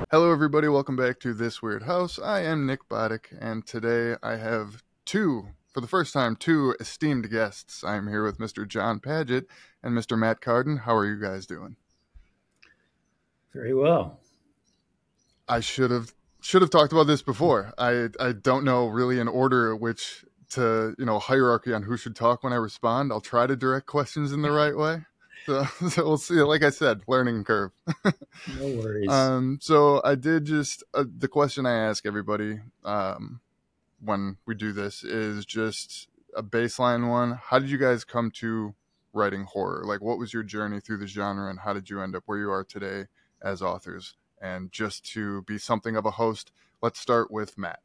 Hello, everybody. Welcome back to This Weird House. I am Nick Boddick, and today I have for the first time, two esteemed guests. I am here with Mr. John Paget and Mr. Matt Carden. How are you guys doing? Very well. I should have talked about this before. I don't know really an order which to hierarchy on who should talk when I respond. I'll try to direct questions in the right way. So we'll see. Like I said, learning curve. No worries. So I did just the question I ask everybody when we do this is just a baseline one. How did you guys come to writing horror? Like, what was your journey through the genre, and how did you end up where you are today as authors? And just to be something of a host, let's start with Matt.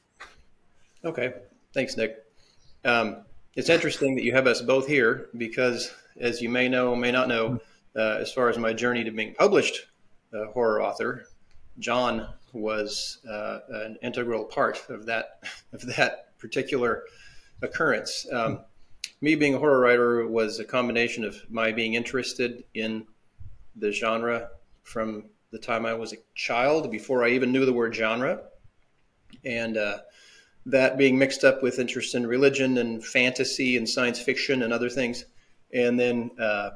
Okay. Thanks, Nick. It's interesting that you have us both here because, as you may know, may not know, as far as my journey to being published horror author, John was an integral part of that particular occurrence. Me being a horror writer was a combination of my being interested in the genre from the time I was a child, before I even knew the word genre, and that being mixed up with interest in religion and fantasy and science fiction and other things, and then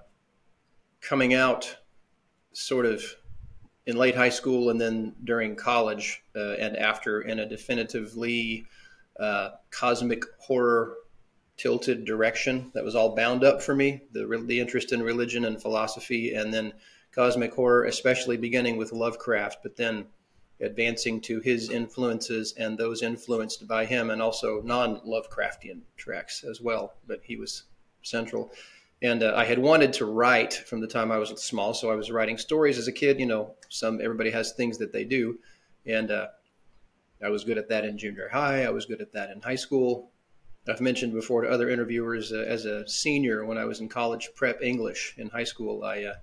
coming out sort of in late high school and then during college and after in a definitively cosmic horror tilted direction that was all bound up for me, the interest in religion and philosophy, and then cosmic horror, especially beginning with Lovecraft, but then advancing to his influences and those influenced by him, and also non-Lovecraftian tracks as well, but he was central. And I had wanted to write from the time I was small, so I was writing stories as a kid. Everybody has things that they do, and I was good at that in junior high. I was good at that in high school. I've mentioned before to other interviewers, as a senior when I was in college prep English in high school,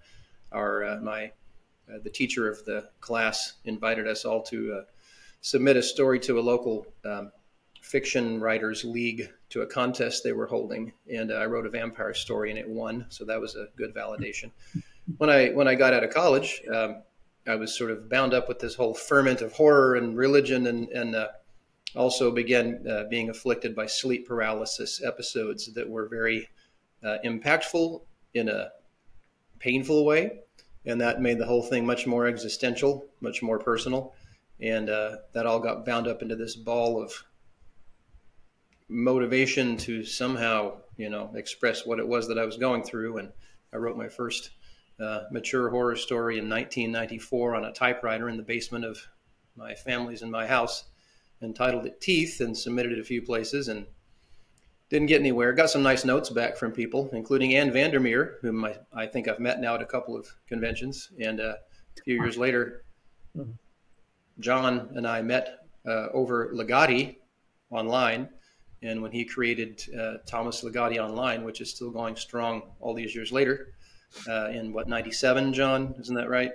the teacher of the class invited us all to submit a story to a local fiction writers league, to a contest they were holding, and I wrote a vampire story and it won, so that was a good validation. When I got out of college, I was sort of bound up with this whole ferment of horror and religion, and also began being afflicted by sleep paralysis episodes that were very impactful in a painful way. And that made the whole thing much more existential, much more personal. And that all got bound up into this ball of motivation to somehow, express what it was that I was going through. And I wrote my first mature horror story in 1994 on a typewriter in the basement of my family's in my house, entitled it Teeth, and submitted it a few places and didn't get anywhere. Got some nice notes back from people, including Anne Vandermeer, whom I think I've met now at a couple of conventions. And a few years later, John and I met over Legati online. And when he created Thomas Legati Online, which is still going strong all these years later, in 97, John? Isn't that right?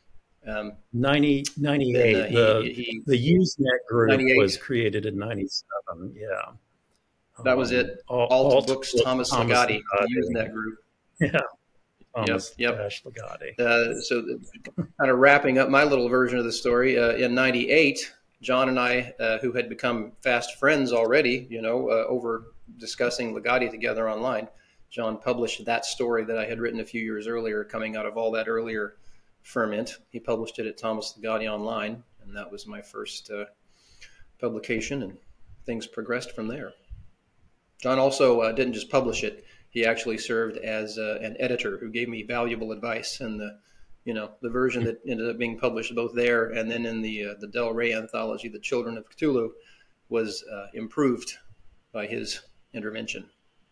98. The Usenet group 98. was created in 97. Yeah. That was it. Alt Books Thomas Legati, the Usenet group. Yeah. Thomas Yep. Legati. So kind of wrapping up my little version of the story, in 98, John and I, who had become fast friends already, over discussing Legati together online, John published that story that I had written a few years earlier, coming out of all that earlier ferment. He published it at Thomas Legati Online, and that was my first publication, and things progressed from there. John also didn't just publish it. He actually served as an editor who gave me valuable advice, and the version that ended up being published both there and then in the Del Rey anthology, The Children of Cthulhu, was improved by his intervention.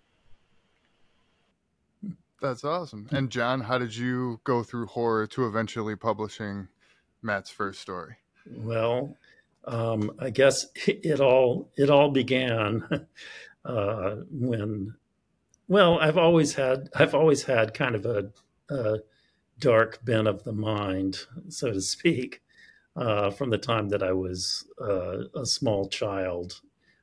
That's awesome. And John, how did you go through horror to eventually publishing Matt's first story? Well, I guess it all began when. Well, I've always had kind of a dark bent of the mind, so to speak, from the time that I was a small child.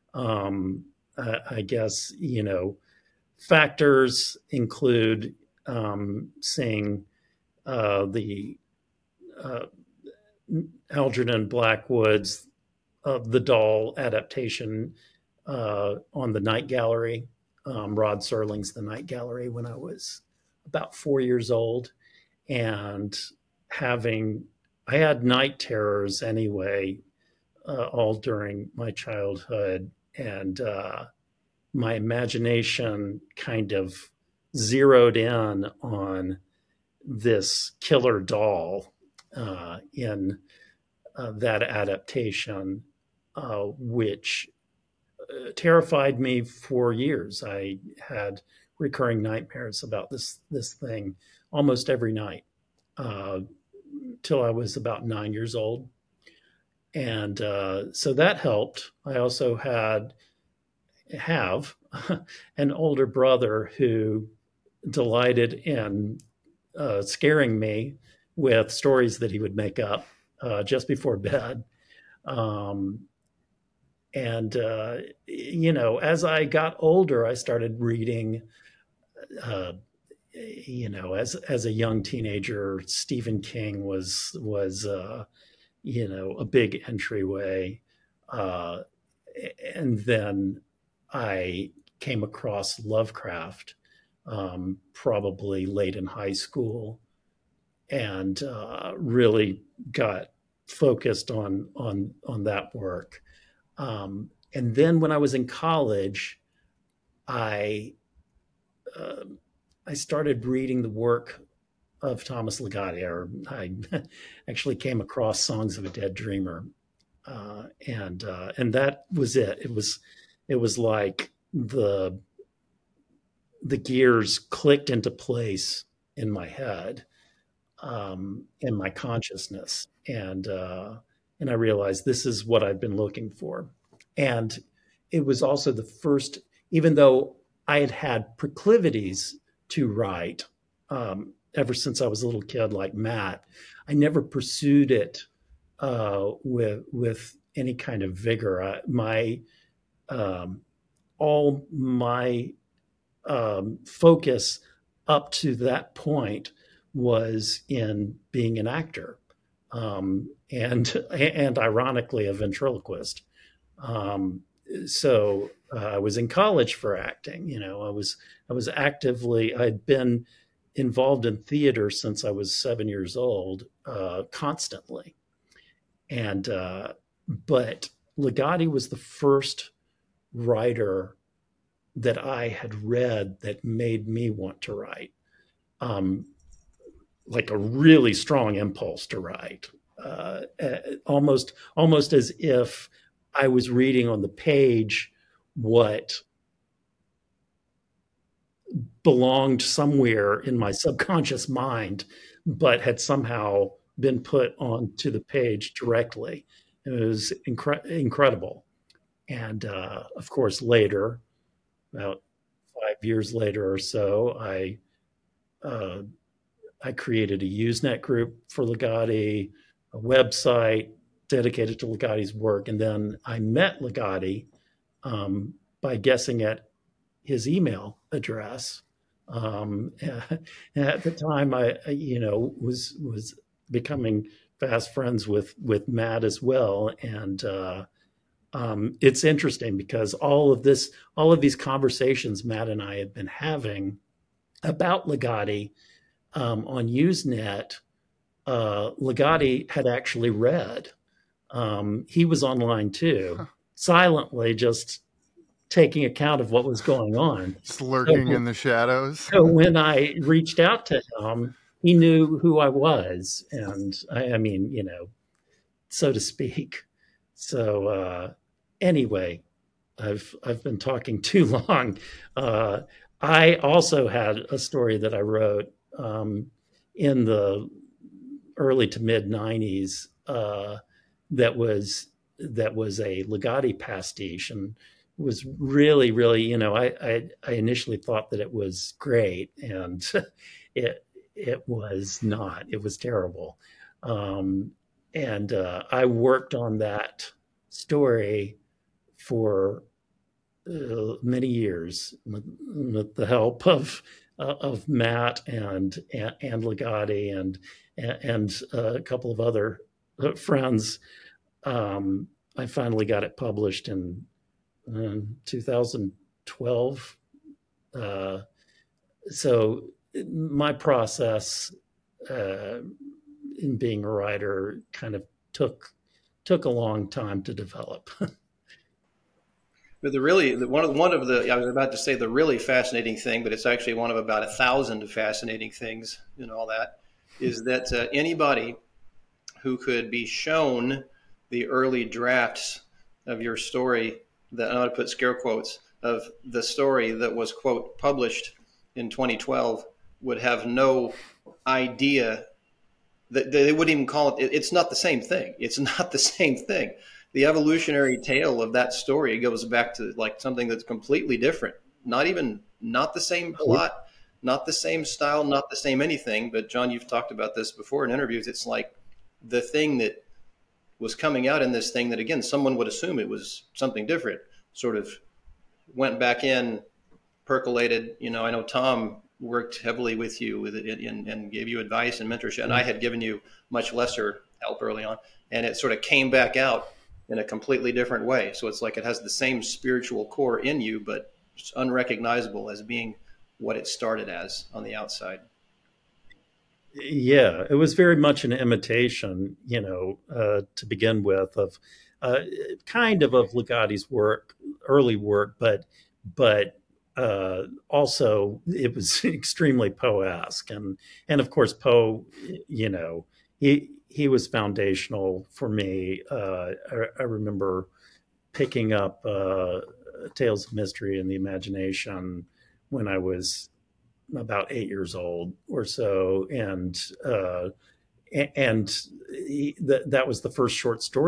I guess, factors include seeing the Algernon Blackwood's The Doll adaptation on the Night Gallery, Rod Serling's The Night Gallery, when I was about 4 years old. And I had night terrors anyway, all during my childhood. And my imagination kind of zeroed in on this killer doll in that adaptation, which terrified me for years. I had recurring nightmares about this thing almost every night till I was about 9 years old. And so that helped. I also have an older brother who delighted in scaring me with stories that he would make up just before bed. And as I got older, I started reading, as a young teenager, Stephen King was a big entryway. And then I came across Lovecraft, probably late in high school, and really got focused on that work. And then when I was in college, I started reading the work of Thomas Ligotti, or I actually came across Songs of a Dead Dreamer, and that was it. It was like the gears clicked into place in my head, in my consciousness, and I realized this is what I've been looking for. And it was also the first, even though I had had proclivities to write ever since I was a little kid, like Matt, I never pursued it with any kind of vigor. All my focus up to that point was in being an actor, and ironically a ventriloquist. So I was in college for acting. I was actively, I'd been involved in theater since I was 7 years old, constantly. And but Ligotti was the first writer that I had read that made me want to write, like a really strong impulse to write, almost as if I was reading on the page what belonged somewhere in my subconscious mind, but had somehow been put onto the page directly. It was incredible. And of course, later, about 5 years later or so, I created a Usenet group for Ligotti, a website dedicated to Ligotti's work. And then I met Ligotti by guessing at his email address. And at the time, I was becoming fast friends with Matt as well. And it's interesting because all of these conversations Matt and I had been having about Ligotti on Usenet, Ligotti had actually read. He was online too, silently just taking account of what was going on. Just lurking in the shadows. So when I reached out to him, he knew who I was, and I mean, so to speak. So anyway, I've been talking too long. I also had a story that I wrote in the early to mid 90s that was a Ligotti pastiche, and it was really, really, I initially thought that it was great, and it was not. It was terrible. And I worked on that story for many years with the help of Matt and Ligotti and a couple of other friends, I finally got it published in 2012. So my process in being a writer kind of took a long time to develop. But one of the I was about to say the really fascinating thing, but it's actually one of about 1,000 fascinating things and all that, is that anybody who could be shown the early drafts of your story, that I'm going to put scare quotes, of the story that was, quote, published in 2012, would have no idea that they wouldn't even call it. It's not the same thing. It's not the same thing. The evolutionary tale of that story goes back to like something that's completely different. Not the same plot, not the same style, not the same anything. But John, you've talked about this before in interviews. It's like the thing that was coming out in this thing that, again, someone would assume it was something different, sort of went back in, percolated. I know Tom worked heavily with you with it and gave you advice and mentorship, and I had given you much lesser help early on, and it sort of came back out in a completely different way. So it's like it has the same spiritual core in you, but it's unrecognizable as being what it started as on the outside. Yeah, it was very much an imitation, to begin with, of kind of Ligatti's work, early work, but also it was extremely Poe-esque, and of course Poe, he was foundational for me. I remember picking up Tales of Mystery and the Imagination when I was about 8 years old or so, and that was the first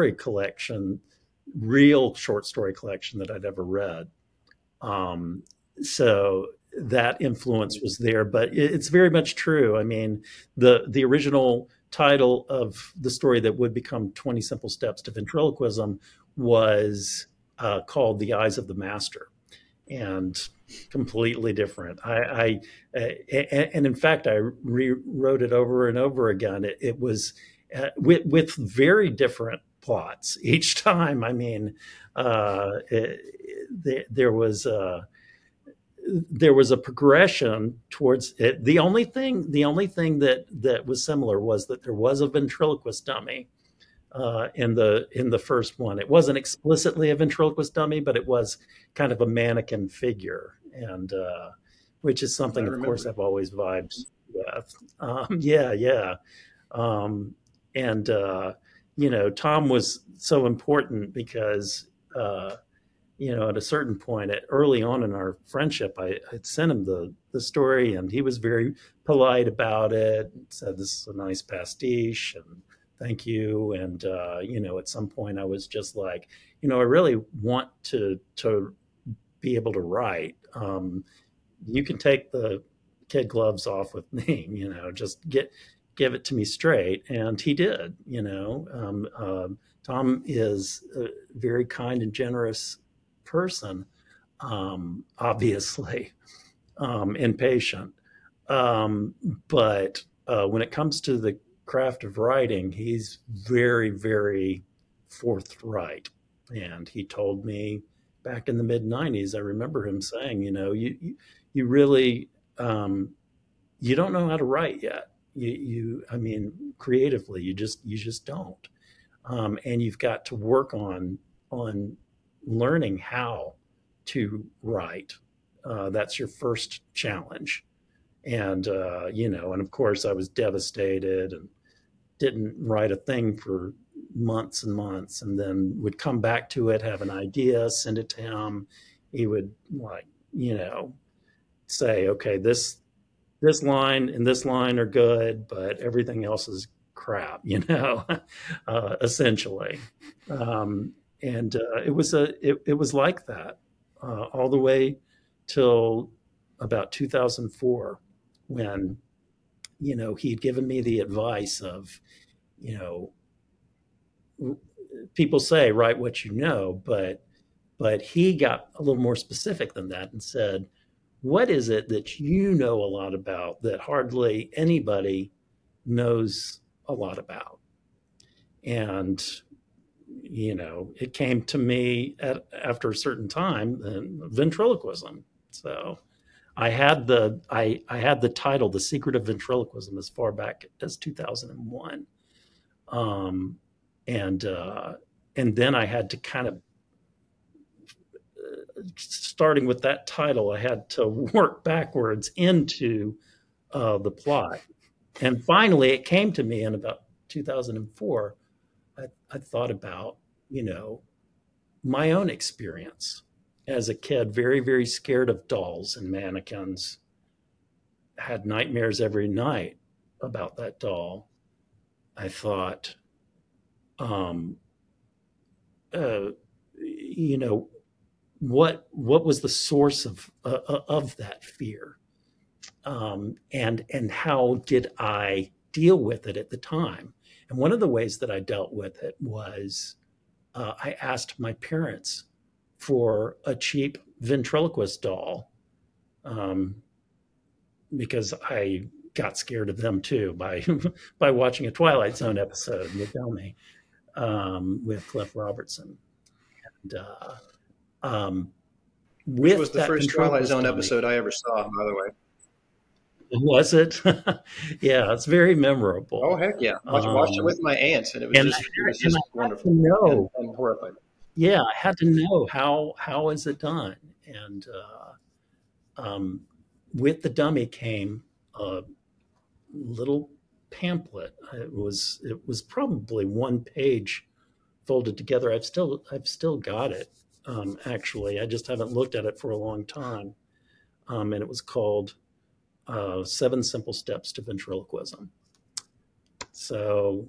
real short story collection that I'd ever read. So that influence was there, but it's very much true. I mean, the original title of the story that would become 20 Simple Steps to Ventriloquism was called The Eyes of the Master, and completely different. And in fact, I rewrote it over and over again. It was with very different plots each time. I mean, there was a progression towards it. The only thing that was similar was that there was a ventriloquist dummy in the first one. It wasn't explicitly a ventriloquist dummy, but it was kind of a mannequin figure, and which is something, of course, I've always vibed with. Yeah. And Tom was so important because at a certain point, early on in our friendship, I had sent him the story, and he was very polite about it. Said, "This is a nice pastiche," and thank you. And at some point, I was just like, I really want to be able to write. You can take the kid gloves off with me. Just give it to me straight. And he did. Tom is a very kind and generous person, obviously, and patient. But when it comes to the craft of writing, he's very, very forthright. And he told me back in the mid '90s, I remember him saying, you really, you don't know how to write yet. I mean, creatively, you just don't. And you've got to work on learning how to write. That's your first challenge. And and of course I was devastated and didn't write a thing for months and months, and then would come back to it, have an idea, send it to him. He would say, okay, this line and this line are good, but everything else is crap, essentially. And it was like that all the way till about 2004, when he'd given me the advice of, people say write what you know, but he got a little more specific than that and said, what is it that you know a lot about that hardly anybody knows a lot about? And, it came to me after a certain time, ventriloquism. So I had the title, The Secret of Ventriloquism, as far back as 2001. And then I had to kind of, starting with that title, I had to work backwards into the plot. And finally, it came to me in about 2004. I thought about, my own experience as a kid, very, very scared of dolls and mannequins, had nightmares every night about that doll. I thought, what was the source of that fear, and how did I deal with it at the time? And one of the ways that I dealt with it was I asked my parents for a cheap ventriloquist doll, because I got scared of them too by by watching a Twilight Zone episode with Elmy, with Cliff Robertson. And which was the first Twilight Zone episode I ever saw, by the way. Was it? Yeah, it's very memorable. Oh, heck yeah. Watched it with my aunts, and it was just wonderful and horrifying. Yeah, I had to know how is it done. And with the dummy came a little pamphlet. It was probably one page folded together. I've still got it. Actually, I just haven't looked at it for a long time. And it was called 7 Simple Steps to Ventriloquism. So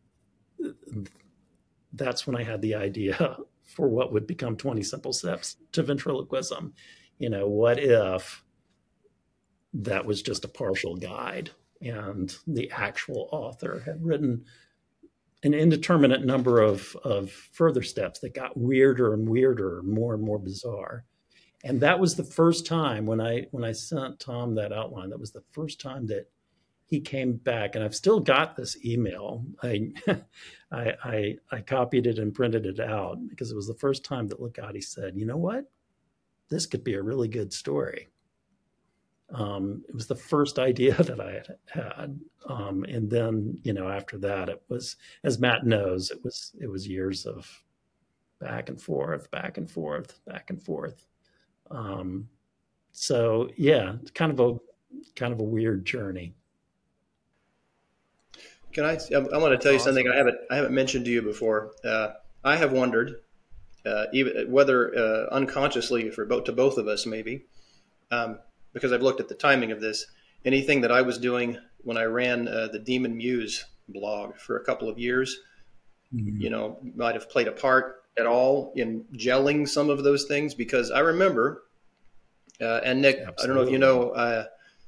that's when I had the idea for what would become 20 Simple Steps to Ventriloquism. What if that was just a partial guide and the actual author had written an indeterminate number of further steps that got weirder and weirder, more and more bizarre. And that was the first time when I sent Tom that outline. That was the first time that he came back, and I've still got this email. I copied it and printed it out because it was the first time that Ligotti said, "You know what? This could be a really good story." It was the first idea that I had, and then after that, it was, as Matt knows, it was years of back and forth. So yeah, it's kind of a weird journey. I want to tell you something I haven't mentioned to you before. I have wondered, even whether unconsciously to both of us maybe, because I've looked at the timing of this, anything that I was doing when I ran the Demon Muse blog for a couple of years, might have played a part at all in gelling some of those things, because I remember, and Nick, absolutely. I don't know if you know,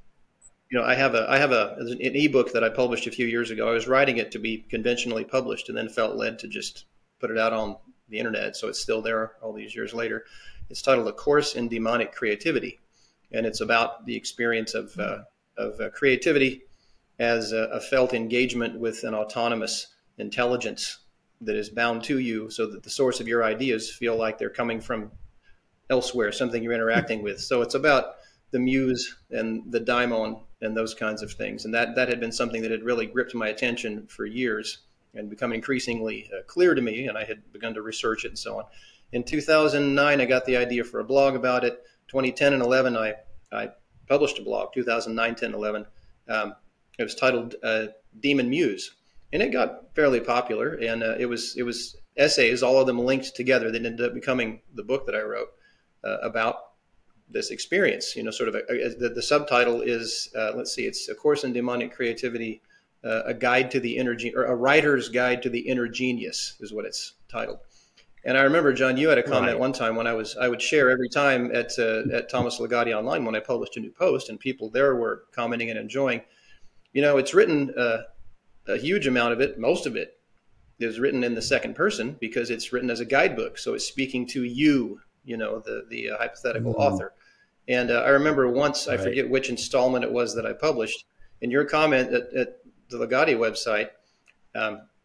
I have an ebook that I published a few years ago. I was writing it to be conventionally published and then felt led to just put it out on the internet. So it's still there all these years later. It's titled A Course in Demonic Creativity. And it's about the experience of creativity as a felt engagement with an autonomous intelligence that is bound to you, so that the source of your ideas feel like they're coming from elsewhere, something you're interacting with. So it's about the muse and the daimon and those kinds of things. And that had been something that had really gripped my attention for years and become increasingly clear to me. And I had begun to research it and so on. In 2009, I got the idea for a blog about it. 2010 and 11, I published a blog, 2009, 10, 11. It was titled Demon Muse. And it got fairly popular. And it was essays, all of them linked together, that ended up becoming the book that I wrote about this experience. Sort of the subtitle is, it's A Course in Demonic Creativity, a guide to the inner, or a writer's guide to the inner genius is what it's titled. And I remember, John, you had a comment one time when I would share every time at Thomas Ligotti Online when I published a new post, and people there were commenting and enjoying. It's written, a huge amount of it, most of it, is written in the second person because it's written as a guidebook. So it's speaking to you, the hypothetical author. And I remember once, I forget which installment it was that I published, in your comment at the Ligotti website,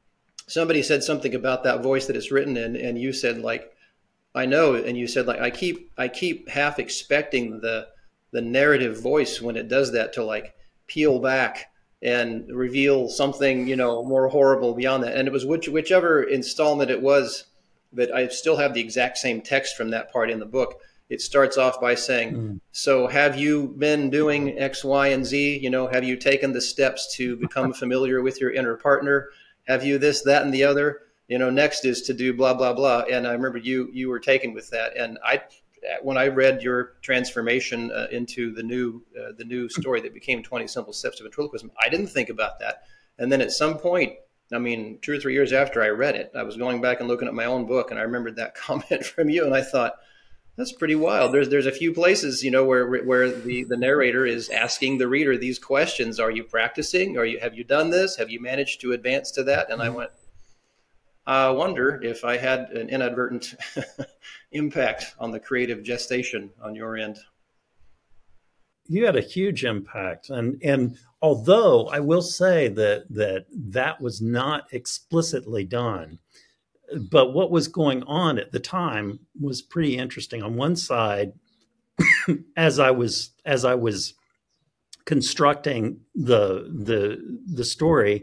somebody said something about that voice that it's written in, and you said like, I know, and you said like, I keep half expecting the narrative voice when it does that to like peel back and reveal something, more horrible beyond that. And it was whichever installment it was, that I still have the exact same text from that part in the book. It starts off by saying, so have you been doing X, Y, and Z? Have you taken the steps to become familiar with your inner partner? Have you this, that, and the other? Next is to do blah, blah, blah. And I remember you were taken with that. And when I read your transformation into the new story that became 20 Simple Steps to Ventriloquism, I didn't think about that. And then at some point, 2 or 3 years after I read it, I was going back and looking at my own book, and I remembered that comment from you, and I thought, that's pretty wild. There's a few places, where the narrator is asking the reader these questions. Are you practicing? Have you done this? Have you managed to advance to that? And I went, I wonder if I had an inadvertent impact on the creative gestation on your end. You had a huge impact, and although I will say that was not explicitly done, but what was going on at the time was pretty interesting. On one side, as I was constructing the story,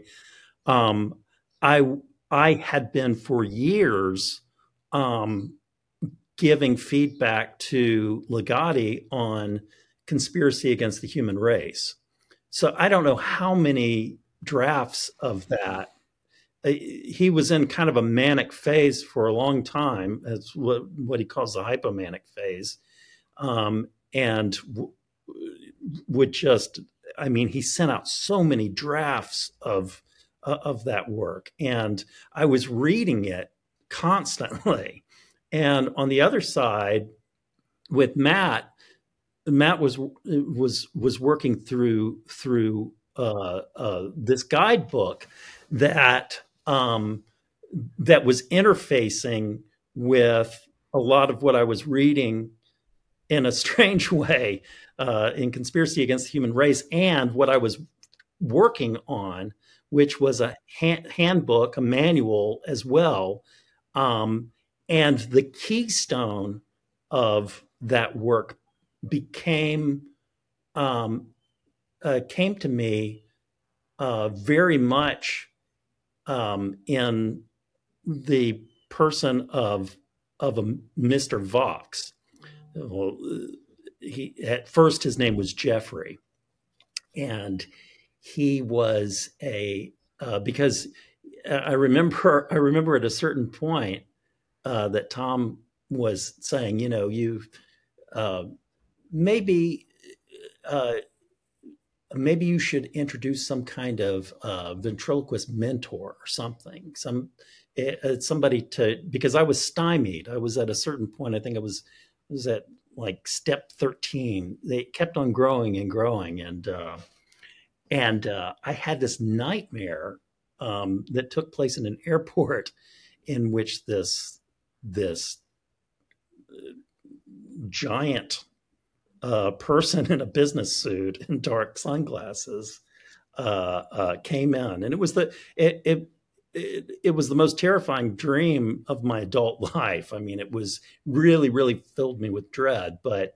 I had been for years giving feedback to Ligotti on conspiracy against the human race. So I don't know how many drafts of that. He was in kind of a manic phase for a long time. That's what he calls the hypomanic phase. And would just, he sent out so many drafts of that work. And I was reading it constantly. And on the other side, with Matt was working through this guidebook that was interfacing with a lot of what I was reading in a strange way in Conspiracy Against the Human Race, and what I was working on, which was a handbook, a manual as well. And the keystone of that work came to me very much in the person of a Mr. Vox. Well, at first his name was Jeffrey, and he was because I remember at a certain point that Tom was saying, you maybe you should introduce some kind of ventriloquist mentor or something, somebody because I was stymied. I was at a certain point. I think I was at like step 13. They kept on growing and growing, and I had this nightmare that took place in an airport, in which this giant person in a business suit and dark sunglasses came in, and it was it was the most terrifying dream of my adult life. It was really, really filled me with dread. But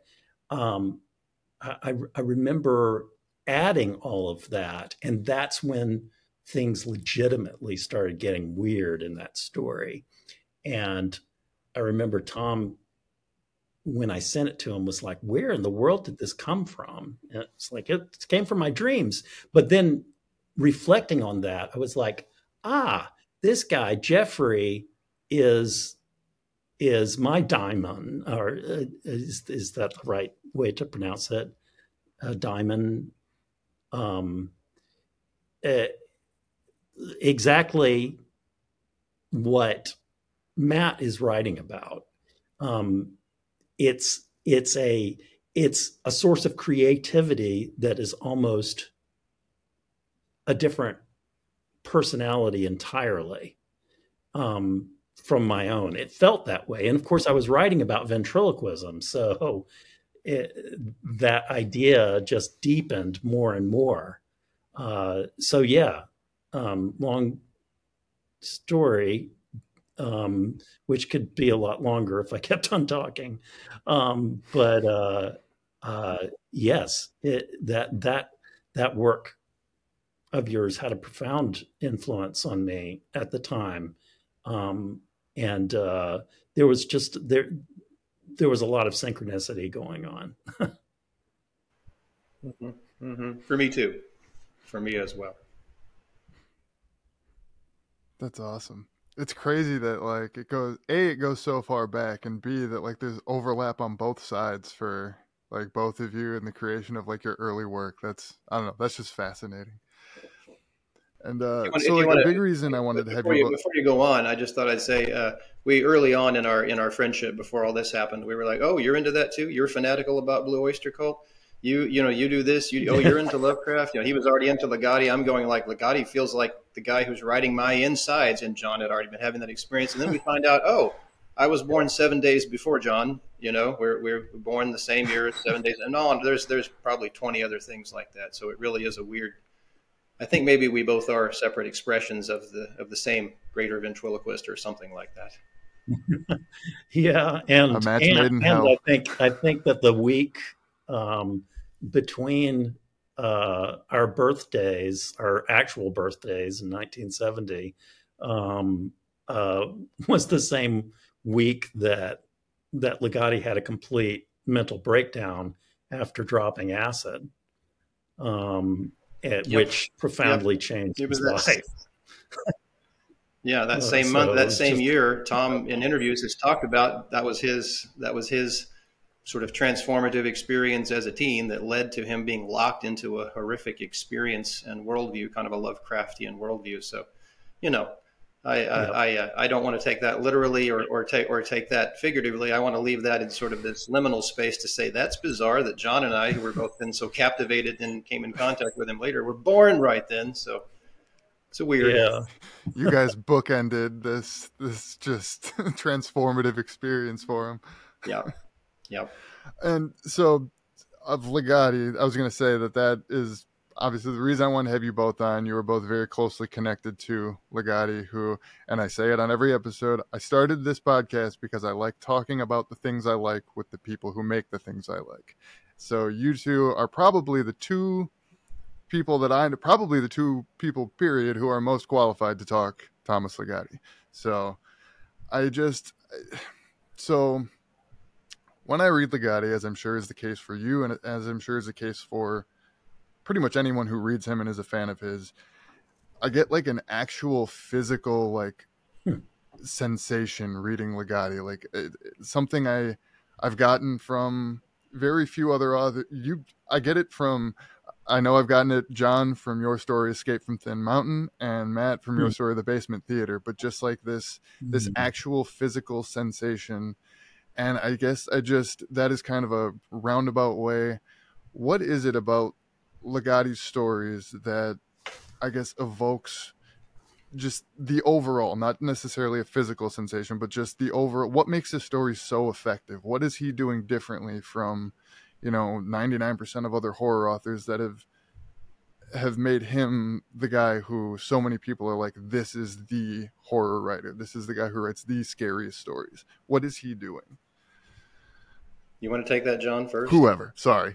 I remember adding all of that, and that's when things legitimately started getting weird in that story. And I remember Tom, when I sent it to him, was like, where in the world did this come from? And it's like, it came from my dreams. But then reflecting on that, I was like, this guy, Jeffrey, is my daimon, or is that the right way to pronounce it? Daimon. Exactly what Matt is writing about. It's a source of creativity that is almost a different personality entirely from my own. It felt that way. And of course, I was writing about ventriloquism. So that idea just deepened more and more. Long story, which could be a lot longer if I kept on talking. But yes, that work of yours had a profound influence on me at the time, and there was there was a lot of synchronicity going on. Mm-hmm. Mm-hmm. For me too. For me as well. That's awesome. It's crazy that like it goes so far back, and B, that like there's overlap on both sides for like both of you in the creation of like your early work. That's, I don't know, that's just fascinating. And so If you like a want big to, reason I wanted to have before you both. before you go on, I just thought I'd say we early on in our friendship before all this happened, we were like, oh, you're into that too. You're fanatical about Blue Oyster Cult. You do this. You're into Lovecraft. He was already into Ligotti. I'm going like Ligotti feels like the guy who's writing my insides, and John had already been having that experience. And then we find out, oh, I was born 7 days before John. We're born the same year, 7 days, and on. There's probably 20 other things like that. So it really is a weird. I think maybe we both are separate expressions of the same greater ventriloquist or something like that. Yeah, A match made in hell. I think that the week between our birthdays, our actual birthdays in 1970, was the same week that Ligotti had a complete mental breakdown after dropping acid, which profoundly changed his life. Yeah, that same month, that same year, Tom in interviews has talked about that was his sort of transformative experience as a teen that led to him being locked into a horrific experience and worldview, kind of a Lovecraftian worldview. So, I don't want to take that literally or take that figuratively. I want to leave that in sort of this liminal space to say that's bizarre that John and I, who were both then so captivated and came in contact with him later, were born right then. So it's a weird. Yeah. You guys bookended this just transformative experience for him. Yeah. Yep. And so of Ligotti, I was going to say that is obviously the reason I wanted to have you both on. You were both very closely connected to Ligotti, who, and I say it on every episode, I started this podcast because I like talking about the things I like with the people who make the things I like. So you two are probably the two people period, who are most qualified to talk Thomas Ligotti. So when I read Ligotti, as I'm sure is the case for you, and as I'm sure is the case for pretty much anyone who reads him and is a fan of his, I get like an actual physical like sensation reading Ligotti, like something I've gotten from very few other authors. I get it from. I know I've gotten it, John, from your story, Escape from Thin Mountain, and Matt from your story, The Basement Theater, but just like this actual physical sensation. And I guess that is kind of a roundabout way. What is it about Ligotti's stories that I guess evokes just the overall, not necessarily a physical sensation, but just the overall, what makes his story so effective? What is he doing differently from 99% of other horror authors that have made him the guy who so many people are like, this is the horror writer. This is the guy who writes the scariest stories. What is he doing? You want to take that, John, first? Whoever. Sorry.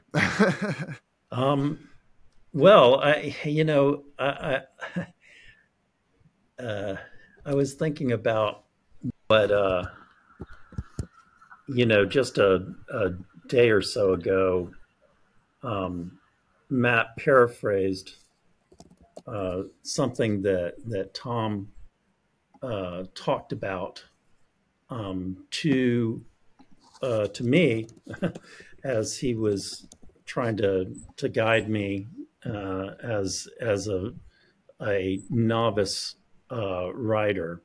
Well, I was thinking about what, just a day or so ago, Matt paraphrased something that Tom talked about to me as he was trying to guide me as a novice writer,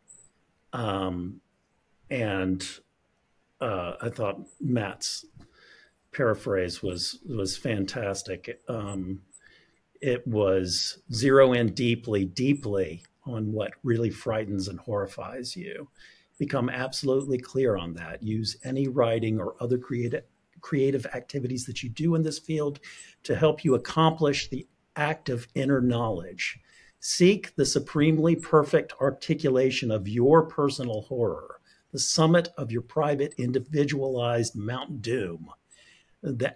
and I thought Matt's paraphrase was fantastic. It was zero in deeply on what really frightens and horrifies you. Become absolutely clear on that. Use any writing or other creative activities that you do in this field to help you accomplish the act of inner knowledge. Seek the supremely perfect articulation of your personal horror, the summit of your private individualized Mount Doom, the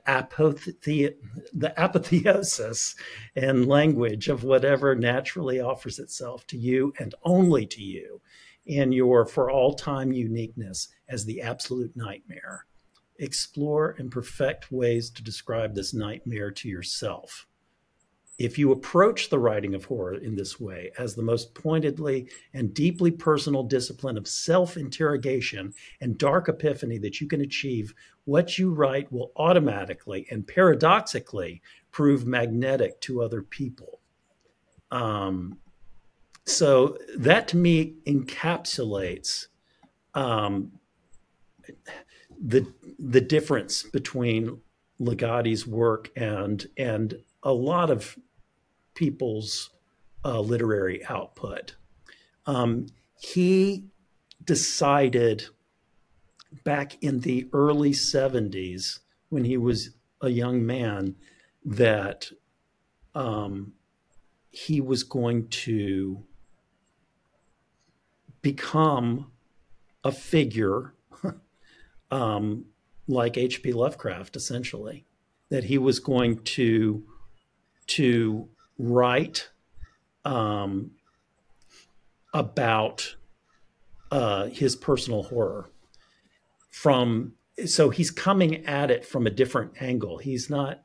apotheosis and language of whatever naturally offers itself to you and only to you in your for all time uniqueness as the absolute nightmare. Explore and perfect ways to describe this nightmare to yourself. If you approach the writing of horror in this way as the most pointedly and deeply personal discipline of self-interrogation and dark epiphany that you can achieve, what you write will automatically and paradoxically prove magnetic to other people. So that to me encapsulates the difference between Ligotti's work and a lot of people's literary output. He decided back in the early 70s, when he was a young man, that he was going to become a figure like H.P. Lovecraft, essentially, that he was going to write about his personal horror. So he's coming at it from a different angle. He's not,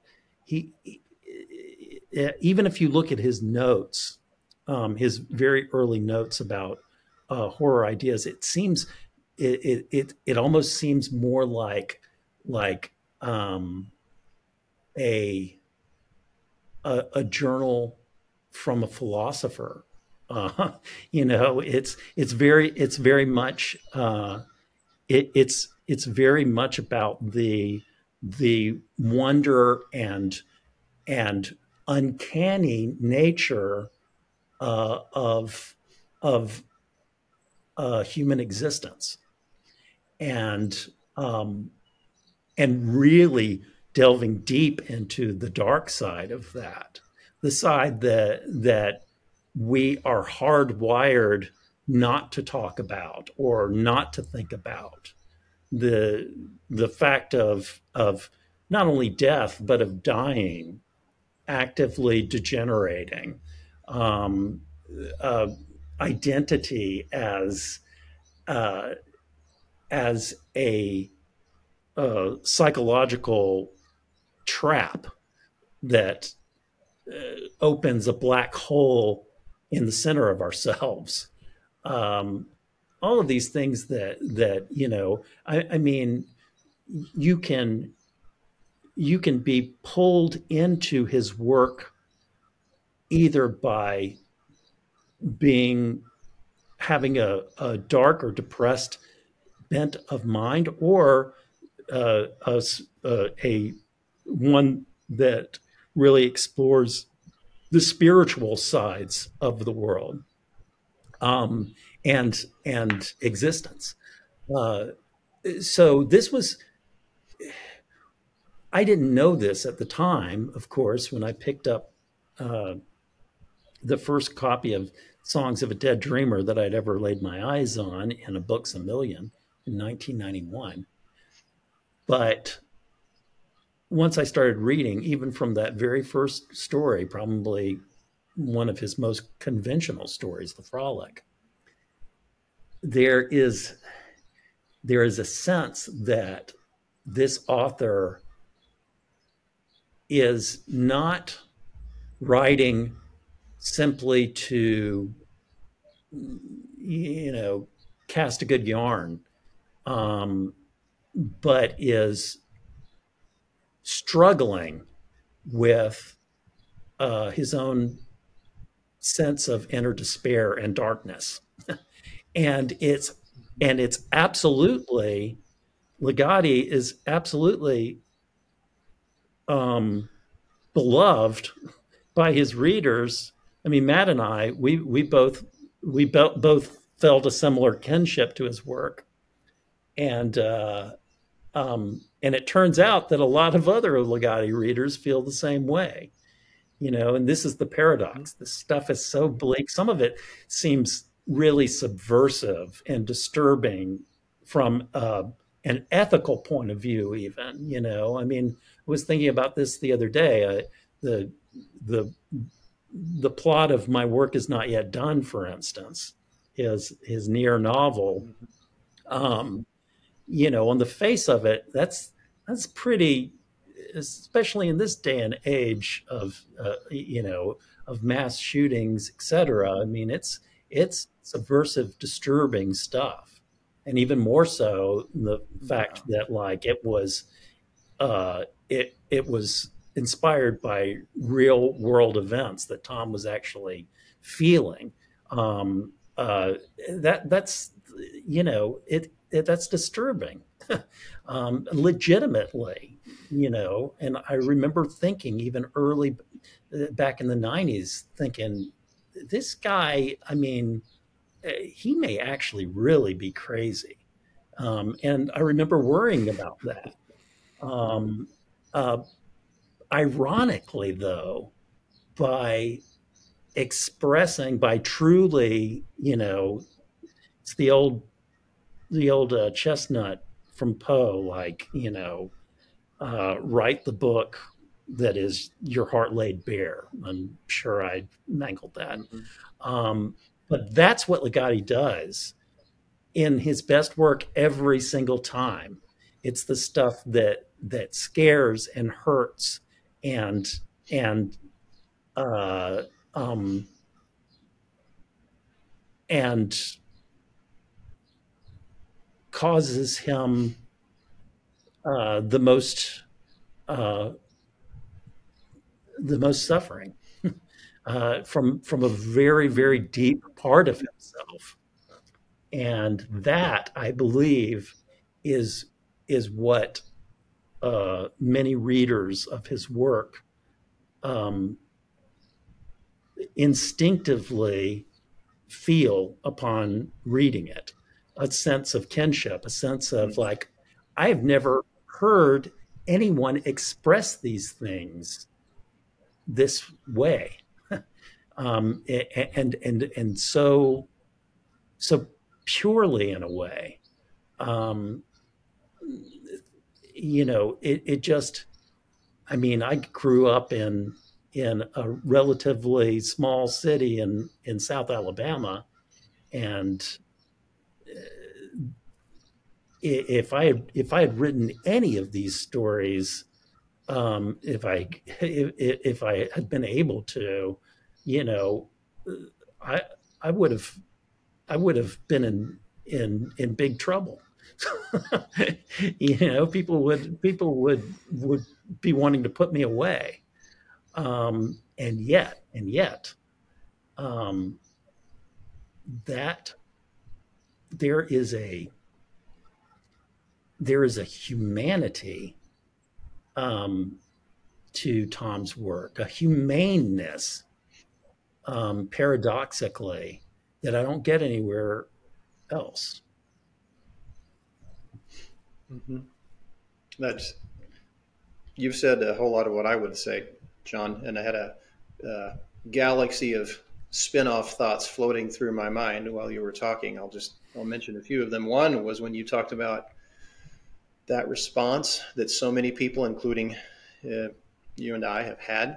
even if you look at his notes, his very early notes about horror ideas, it seems, it almost seems more like a journal from a philosopher. It's very much about the wonder and uncanny nature of human existence, and really delving deep into the dark side of that, the side that we are hardwired not to talk about or not to think about, the fact of not only death but of dying, actively degenerating, identity as a psychological trap that opens a black hole in the center of ourselves. All of these things that I mean, you can be pulled into his work either by having a dark or depressed bent of mind, or a one that really explores the spiritual sides of the world and existence. So this was, I didn't know this at the time, of course, when I picked up the first copy of Songs of a Dead Dreamer that I'd ever laid my eyes on in a Books A Million in 1991. But once I started reading, even from that very first story, probably one of his most conventional stories, The Frolic, there is a sense that this author is not writing simply to, cast a good yarn, but is struggling with his own sense of inner despair and darkness. And it's absolutely, Ligotti is absolutely beloved by his readers. I mean, Matt and I, we both felt a similar kinship to his work, and it turns out that a lot of other Ligotti readers feel the same way. And this is the paradox. This stuff is so bleak. Some of it seems really subversive and disturbing from an ethical point of view, even. I mean, I was thinking about this the other day. The the plot of My Work Is Not Yet Done, for instance, his near novel. On the face of it, that's pretty, especially in this day and age of of mass shootings, etc. I mean, it's subversive, disturbing stuff, and even more so the fact that like it was inspired by real world events that Tom was actually feeling. That's that's disturbing, legitimately, And I remember thinking, even early back in the '90s, thinking, this guy, I mean, he may actually really be crazy. And I remember worrying about that. Ironically, though, by truly, it's the old chestnut from Poe, like, write the book that is your heart laid bare. I'm sure I mangled that. But that's what Ligotti does in his best work every single time. It's the stuff that scares and hurts and causes him the most suffering from a very, very deep part of himself. And that, I believe, is what many readers of his work instinctively feel upon reading it. A sense of kinship, a sense of like, I've never heard anyone express these things this way, and so purely, in a way. It just, I mean, I grew up in a relatively small city in South Alabama, and if I had written any of these stories, if I had been able to, I would have been in big trouble. People would be wanting to put me away, and yet, that there is a humanity to Tom's work, a humaneness, paradoxically, that I don't get anywhere else. You've said a whole lot of what I would say, John, and I had a galaxy of spin-off thoughts floating through my mind while you were talking. I'll mention a few of them. One was when you talked about that response that so many people, including you and I, have had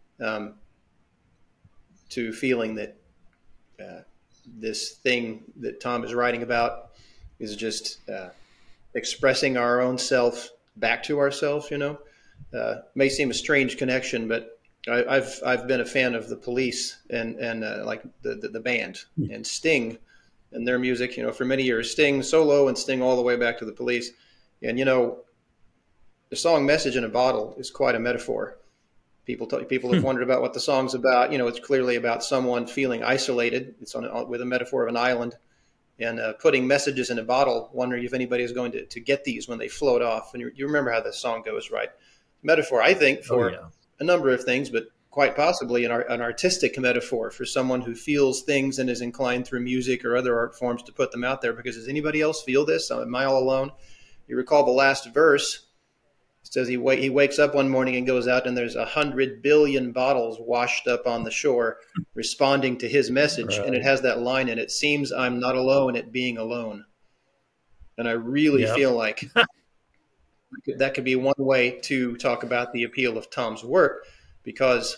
to feeling that this thing that Tom is writing about is just expressing our own self back to ourselves. May seem a strange connection, but I've been a fan of the Police and like the band and Sting and their music, for many years. Sting solo and Sting all the way back to the Police. And the song "Message in a Bottle" is quite a metaphor. People have wondered about what the song's about. It's clearly about someone feeling isolated. It's with a metaphor of an island, and putting messages in a bottle, wondering if anybody is going to get these when they float off. And you remember how the song goes, right? Metaphor, I think, for a number of things, but quite possibly an artistic metaphor for someone who feels things and is inclined through music or other art forms to put them out there. Because does anybody else feel this? Am I all alone? You recall the last verse, says he wakes up one morning and goes out and there's 100 billion bottles washed up on the shore responding to his message. Right. And it has that line in it, seems I'm not alone at being alone. And I really feel like that could be one way to talk about the appeal of Tom's work, because,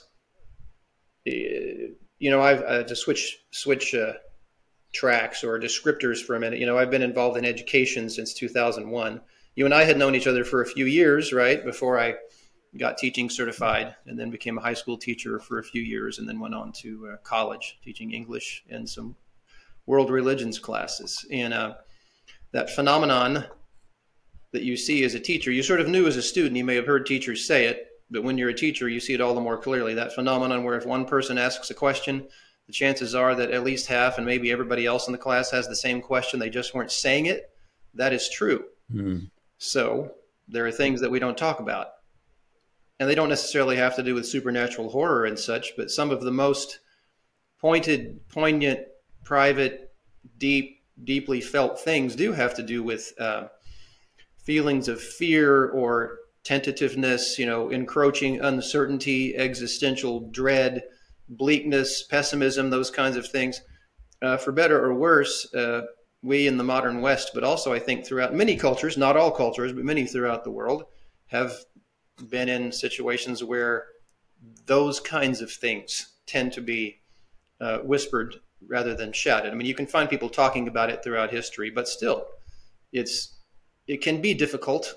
I've to switch tracks or descriptors for a minute. I've been involved in education since 2001. You and I had known each other for a few years, right? Before I got teaching certified, and then became a high school teacher for a few years, and then went on to college teaching English and some world religions classes. And that phenomenon that you see as a teacher, you sort of knew as a student, you may have heard teachers say it, but when you're a teacher, you see it all the more clearly. That phenomenon where if one person asks a question, the chances are that at least half and maybe everybody else in the class has the same question. They just weren't saying it. That is true. Mm. So there are things that we don't talk about. And they don't necessarily have to do with supernatural horror and such, but some of the most poignant, private, deeply felt things do have to do with feelings of fear or tentativeness, encroaching uncertainty, existential dread, bleakness, pessimism, those kinds of things. For better or worse, we in the modern West, but also I think throughout many cultures, not all cultures, but many throughout the world, have been in situations where those kinds of things tend to be whispered rather than shouted. I mean, you can find people talking about it throughout history, but still, it can be difficult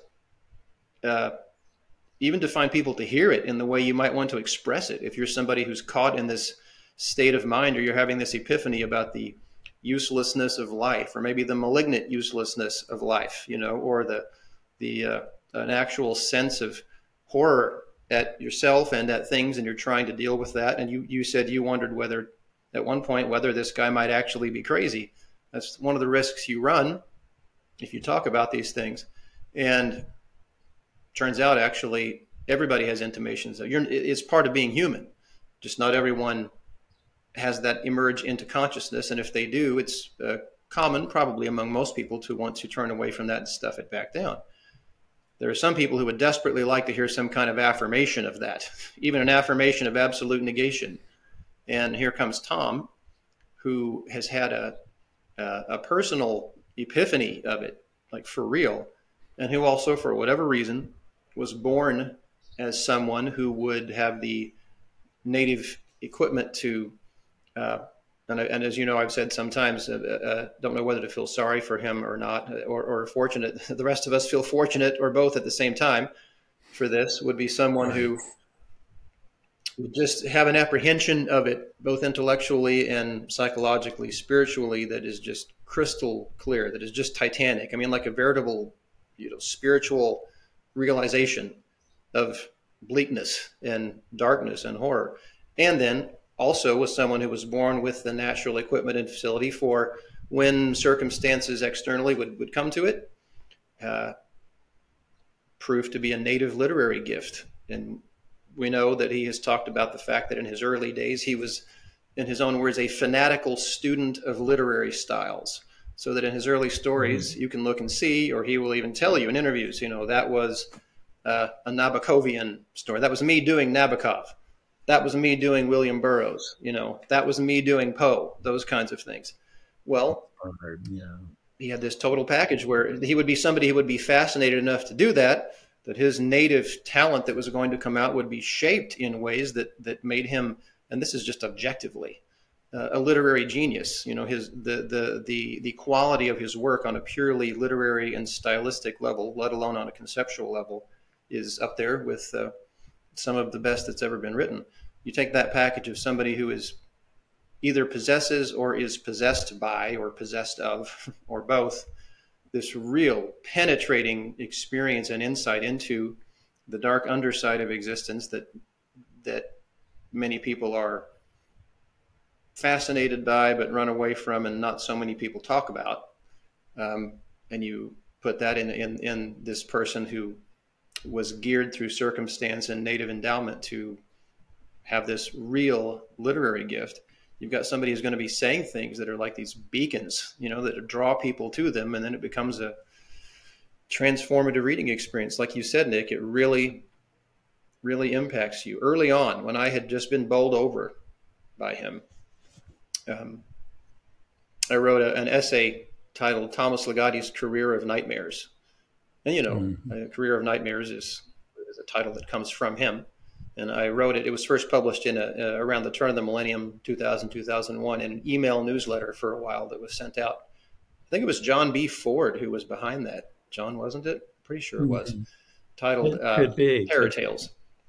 even to find people to hear it in the way you might want to express it. If you're somebody who's caught in this state of mind, or you're having this epiphany about the uselessness of life, or maybe the malignant uselessness of life, or an actual sense of horror at yourself and at things, and you're trying to deal with that. And you said you wondered at one point whether this guy might actually be crazy. That's one of the risks you run if you talk about these things. And turns out actually everybody has intimations. It's part of being human. Just not everyone has that emerge into consciousness. And if they do, it's common probably among most people to want to turn away from that and stuff it back down. There are some people who would desperately like to hear some kind of affirmation of that, even an affirmation of absolute negation. And here comes Tom, who has had a personal epiphany of it, like for real, and who also, for whatever reason, was born as someone who would have the native equipment to, and as you know, I've said sometimes, don't know whether to feel sorry for him or not, or fortunate. The rest of us feel fortunate, or both at the same time, for this, would be someone who would just have an apprehension of it, both intellectually and psychologically, spiritually, that is just crystal clear, that is just titanic. I mean, like a veritable, spiritual realization of bleakness and darkness and horror. And then also was someone who was born with the natural equipment and facility for when circumstances externally would come to it, proved to be a native literary gift. And we know that he has talked about the fact that in his early days, he was, in his own words, a fanatical student of literary styles. So that in his early stories, you can look and see, or he will even tell you in interviews, that was a Nabokovian story. That was me doing Nabokov. That was me doing William Burroughs. That was me doing Poe, those kinds of things. Well, he had this total package where he would be somebody who would be fascinated enough to do that his native talent that was going to come out would be shaped in ways that made him, and this is just objectively, a literary genius. The quality of his work on a purely literary and stylistic level, let alone on a conceptual level, is up there with some of the best that's ever been written. You take that package of somebody who is either possesses or is possessed by or possessed of, or both, this real penetrating experience and insight into the dark underside of existence that many people are fascinated by but run away from, and not so many people talk about. And you put that in this person who was geared through circumstance and native endowment to have this real literary gift. You've got somebody who's going to be saying things that are like these beacons, that draw people to them, and then it becomes transformative reading experience. Like you said, Nick, it really, really impacts you. Early on, when I had just been bowled over by him, I wrote an essay titled Thomas Ligotti's Career of Nightmares. And, Career of Nightmares is a title that comes from him. And I wrote it. It was first published in around the turn of the millennium, 2000, 2001, in an email newsletter for a while that was sent out. I think it was John B. Ford who was behind that. John, wasn't it? Pretty sure it was. Titled Terror Tales.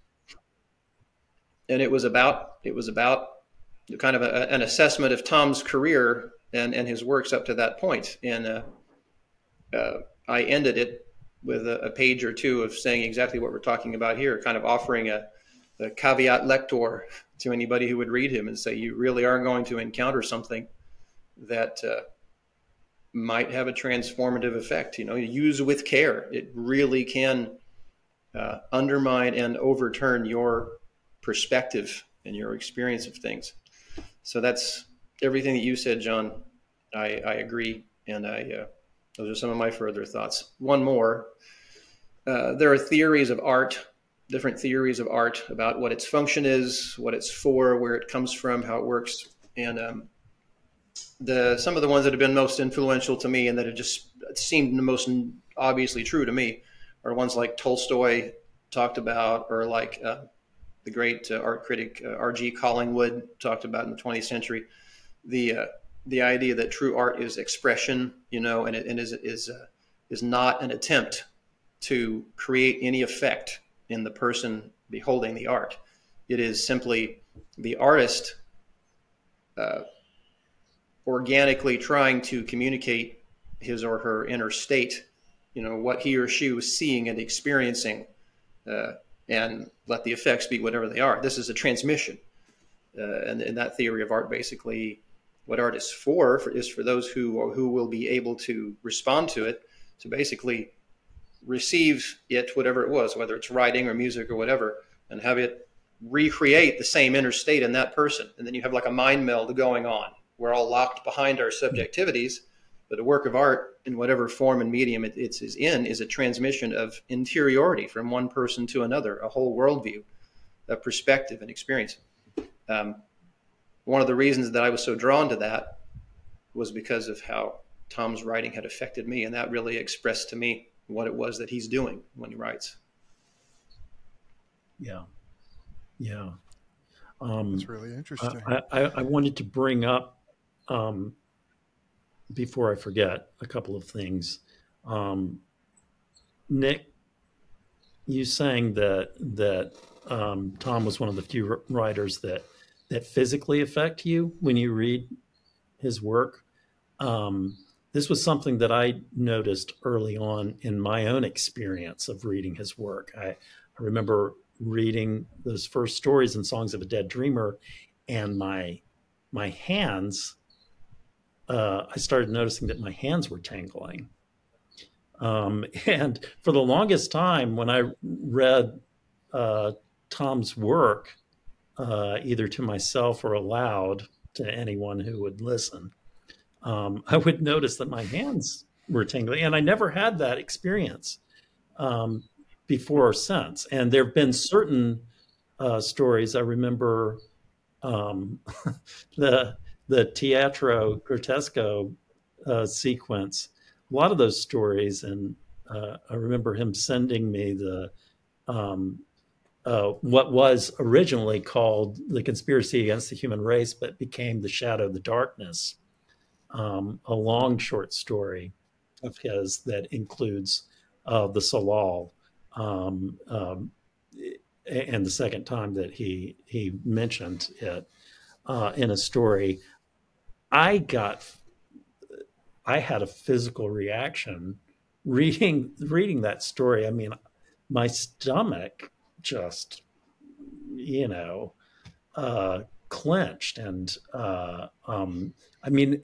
And it was about kind of an assessment of Tom's career and his works up to that point. And I ended it with a page or two of saying exactly what we're talking about here, kind of offering a caveat lector to anybody who would read him and say, you really are going to encounter something that might have a transformative effect. Use with care. It really can undermine and overturn your perspective and your experience of things. So that's everything that you said, John. I agree. And those are some of my further thoughts. One more. There are theories of art, different theories of art about what its function is, what it's for, where it comes from, how it works. And some of the ones that have been most influential to me and that have just seemed the most obviously true to me are ones like Tolstoy talked about, or like the great art critic R.G. Collingwood talked about in the 20th century. The idea that true art is expression, and it is not an attempt to create any effect in the person beholding the art. It is simply the artist organically trying to communicate his or her inner state, what he or she was seeing and experiencing, and let the effects be whatever they are. This is a transmission. And in that theory of art, basically, what art is for is for those who will be able to respond to it, to basically receive it, whatever it was, whether it's writing or music or whatever, and have it recreate the same inner state in that person. And then you have like a mind meld going on. We're all locked behind our subjectivities, but a work of art, in whatever form and medium it is in, is a transmission of interiority from one person to another, a whole worldview, a perspective and experience. One of the reasons that I was so drawn to that was because of how Tom's writing had affected me, and that really expressed to me what it was that he's doing when he writes. Yeah. It's really interesting. I wanted to bring up, before I forget, a couple of things. Nick, you saying that Tom was one of the few writers that physically affect you when you read his work. This was something that I noticed early on in my own experience of reading his work. I remember reading those first stories in Songs of a Dead Dreamer, and my hands, I started noticing that my hands were tingling. And for the longest time, when I read Tom's work, either to myself or aloud to anyone who would listen, I would notice that my hands were tingling. And I never had that experience before or since. And there have been certain stories. I remember the Teatro Grotesco sequence, a lot of those stories. And I remember him sending me the what was originally called The Conspiracy Against the Human Race, but became The Shadow of the Darkness, a long short story of his that includes the Salal, and the second time that he mentioned it in a story. I had a physical reaction reading that story. I mean, my stomach just, clenched, and I mean,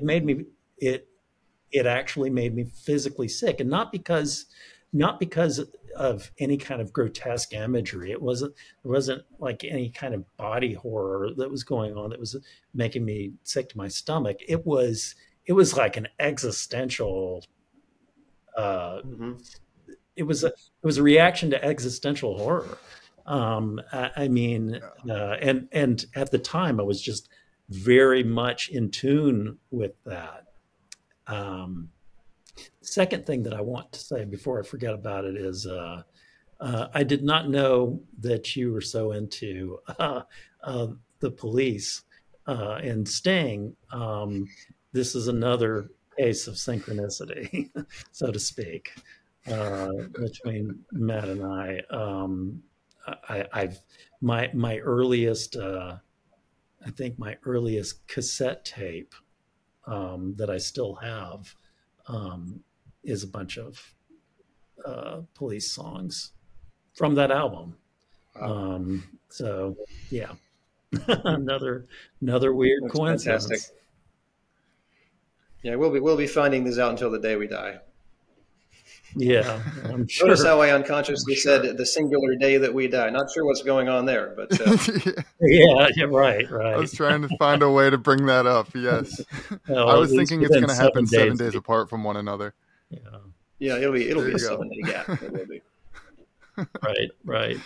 it actually made me physically sick, and not because of any kind of grotesque imagery. It wasn't like any kind of body horror that was going on that was making me sick to my stomach. It was like an existential Mm-hmm. It was a reaction to existential horror. I mean, and at the time, I was just very much in tune with that. Um, Second thing that I want to say before I forget about it is I did not know that you were so into the Police and Sting. This is another case of synchronicity, so to speak, between Matt and I. I've my earliest, I think my earliest cassette tape that I still have um, is a bunch of Police songs from that album. Wow. So yeah, another weird That's fantastic. coincidence. Yeah, we'll be finding this out until the day we die. Yeah, I'm Notice sure. how I I'm unconsciously sure. said the singular day that we die. Not sure what's going on there, but Yeah, Yeah, yeah, right, I right. was trying to find a way to bring that up. Yes, I Well, at was least thinking it's within going to happen 7 7 days. days apart from one another. Yeah, yeah, it'll There be a you go. 7 day gap. It will be. right, right.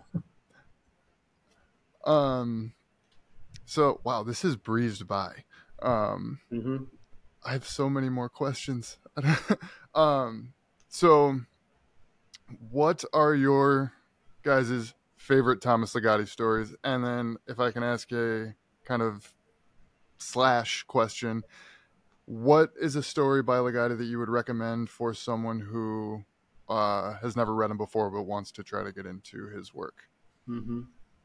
Um. So wow, this has breezed by. Um. Mm-hmm. I have so many more questions. um. So, what are your guys' favorite Thomas Ligotti stories? And then, if I can ask a kind of slash question, what is a story by Ligotti that you would recommend for someone who has never read him before but wants to try to get into his work? Mm-hmm.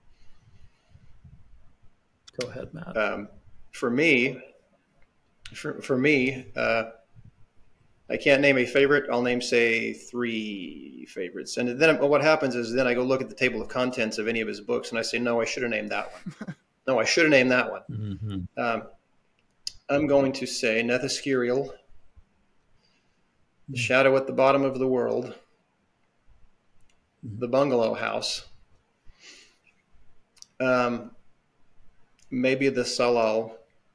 Go ahead, Matt. For me, I can't name a favorite. I'll name, say, 3 favorites. And then what happens is then I go look at the table of contents of any of his books and I say, no, I should have named that one. No, I should have named that one. Mm-hmm. I'm going to say Nethyscurial, The Shadow at the Bottom of the World, The Bungalow House, maybe The Salal,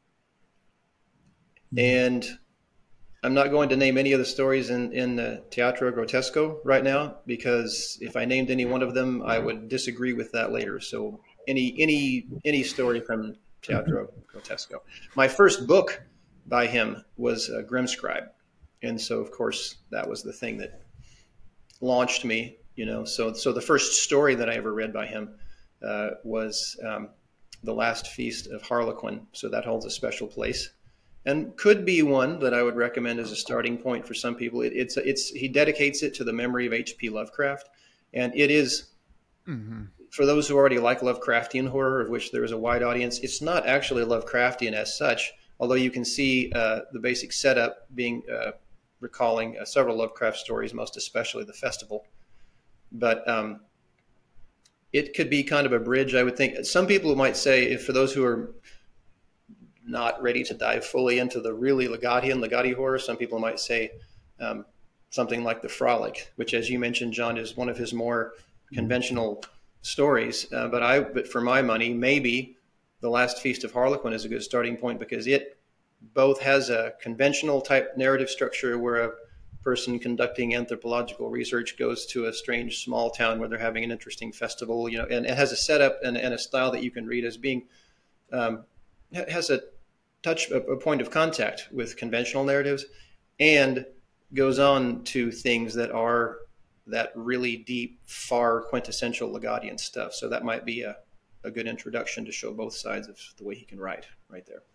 and I'm not going to name any of the stories in Teatro Grotesco right now, because if I named any one of them, I would disagree with that later. So any story from Teatro Grotesco. My first book by him was Grimscribe, and so of course that was the thing that launched me. So the first story that I ever read by him was The Last Feast of Harlequin. So that holds a special place, and could be one that I would recommend as a starting point for some people. He dedicates it to the memory of H.P. Lovecraft, and it is, for those who already like Lovecraftian horror, of which there is a wide audience. It's not actually Lovecraftian as such, although you can see the basic setup being recalling several Lovecraft stories, most especially The Festival. But it could be kind of a bridge, I would think. Some people might say, if for those who are not ready to dive fully into the really Ligotti horror, some people might say something like The Frolic, which, as you mentioned, John, is one of his more conventional stories. But for my money, maybe The Last Feast of Harlequin is a good starting point, because it both has a conventional type narrative structure where a person conducting anthropological research goes to a strange small town where they're having an interesting festival, and it has a setup and a style that you can read as being has a point of contact with conventional narratives, and goes on to things that are that really deep, far quintessential Ligottian stuff. So that might be a good introduction to show both sides of the way he can write right there.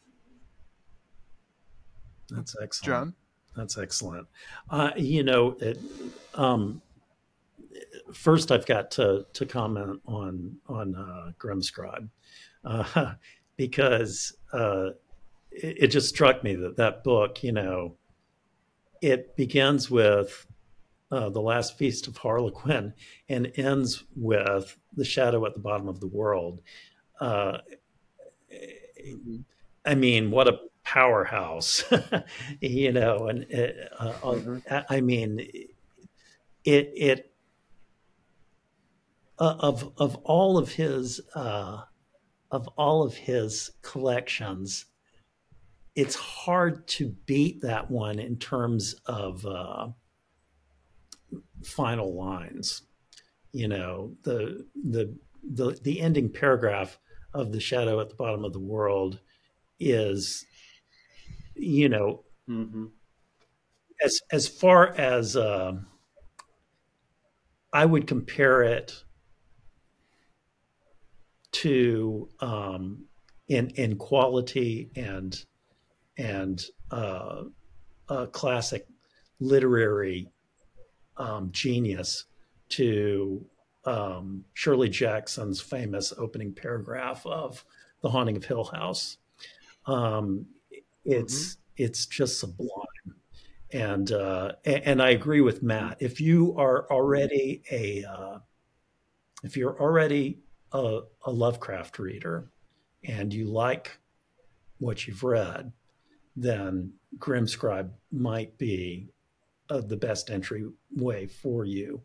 That's excellent. John? That's excellent. First, I've got to comment on Grimscribe, because it just struck me that book, it begins with The Last Feast of Harlequin and ends with The Shadow at the Bottom of the World. I mean, what a powerhouse, and I mean, it of all of his collections, it's hard to beat that one in terms of final lines. The ending paragraph of The Shadow at the Bottom of the World is, Mm-hmm. as far as I would compare it to, in quality and classic literary genius, to Shirley Jackson's famous opening paragraph of The Haunting of Hill House. It's just sublime, and I agree with Matt. If you are already a Lovecraft reader and you like what you've read, then Grimscribe might be the best entry way for you.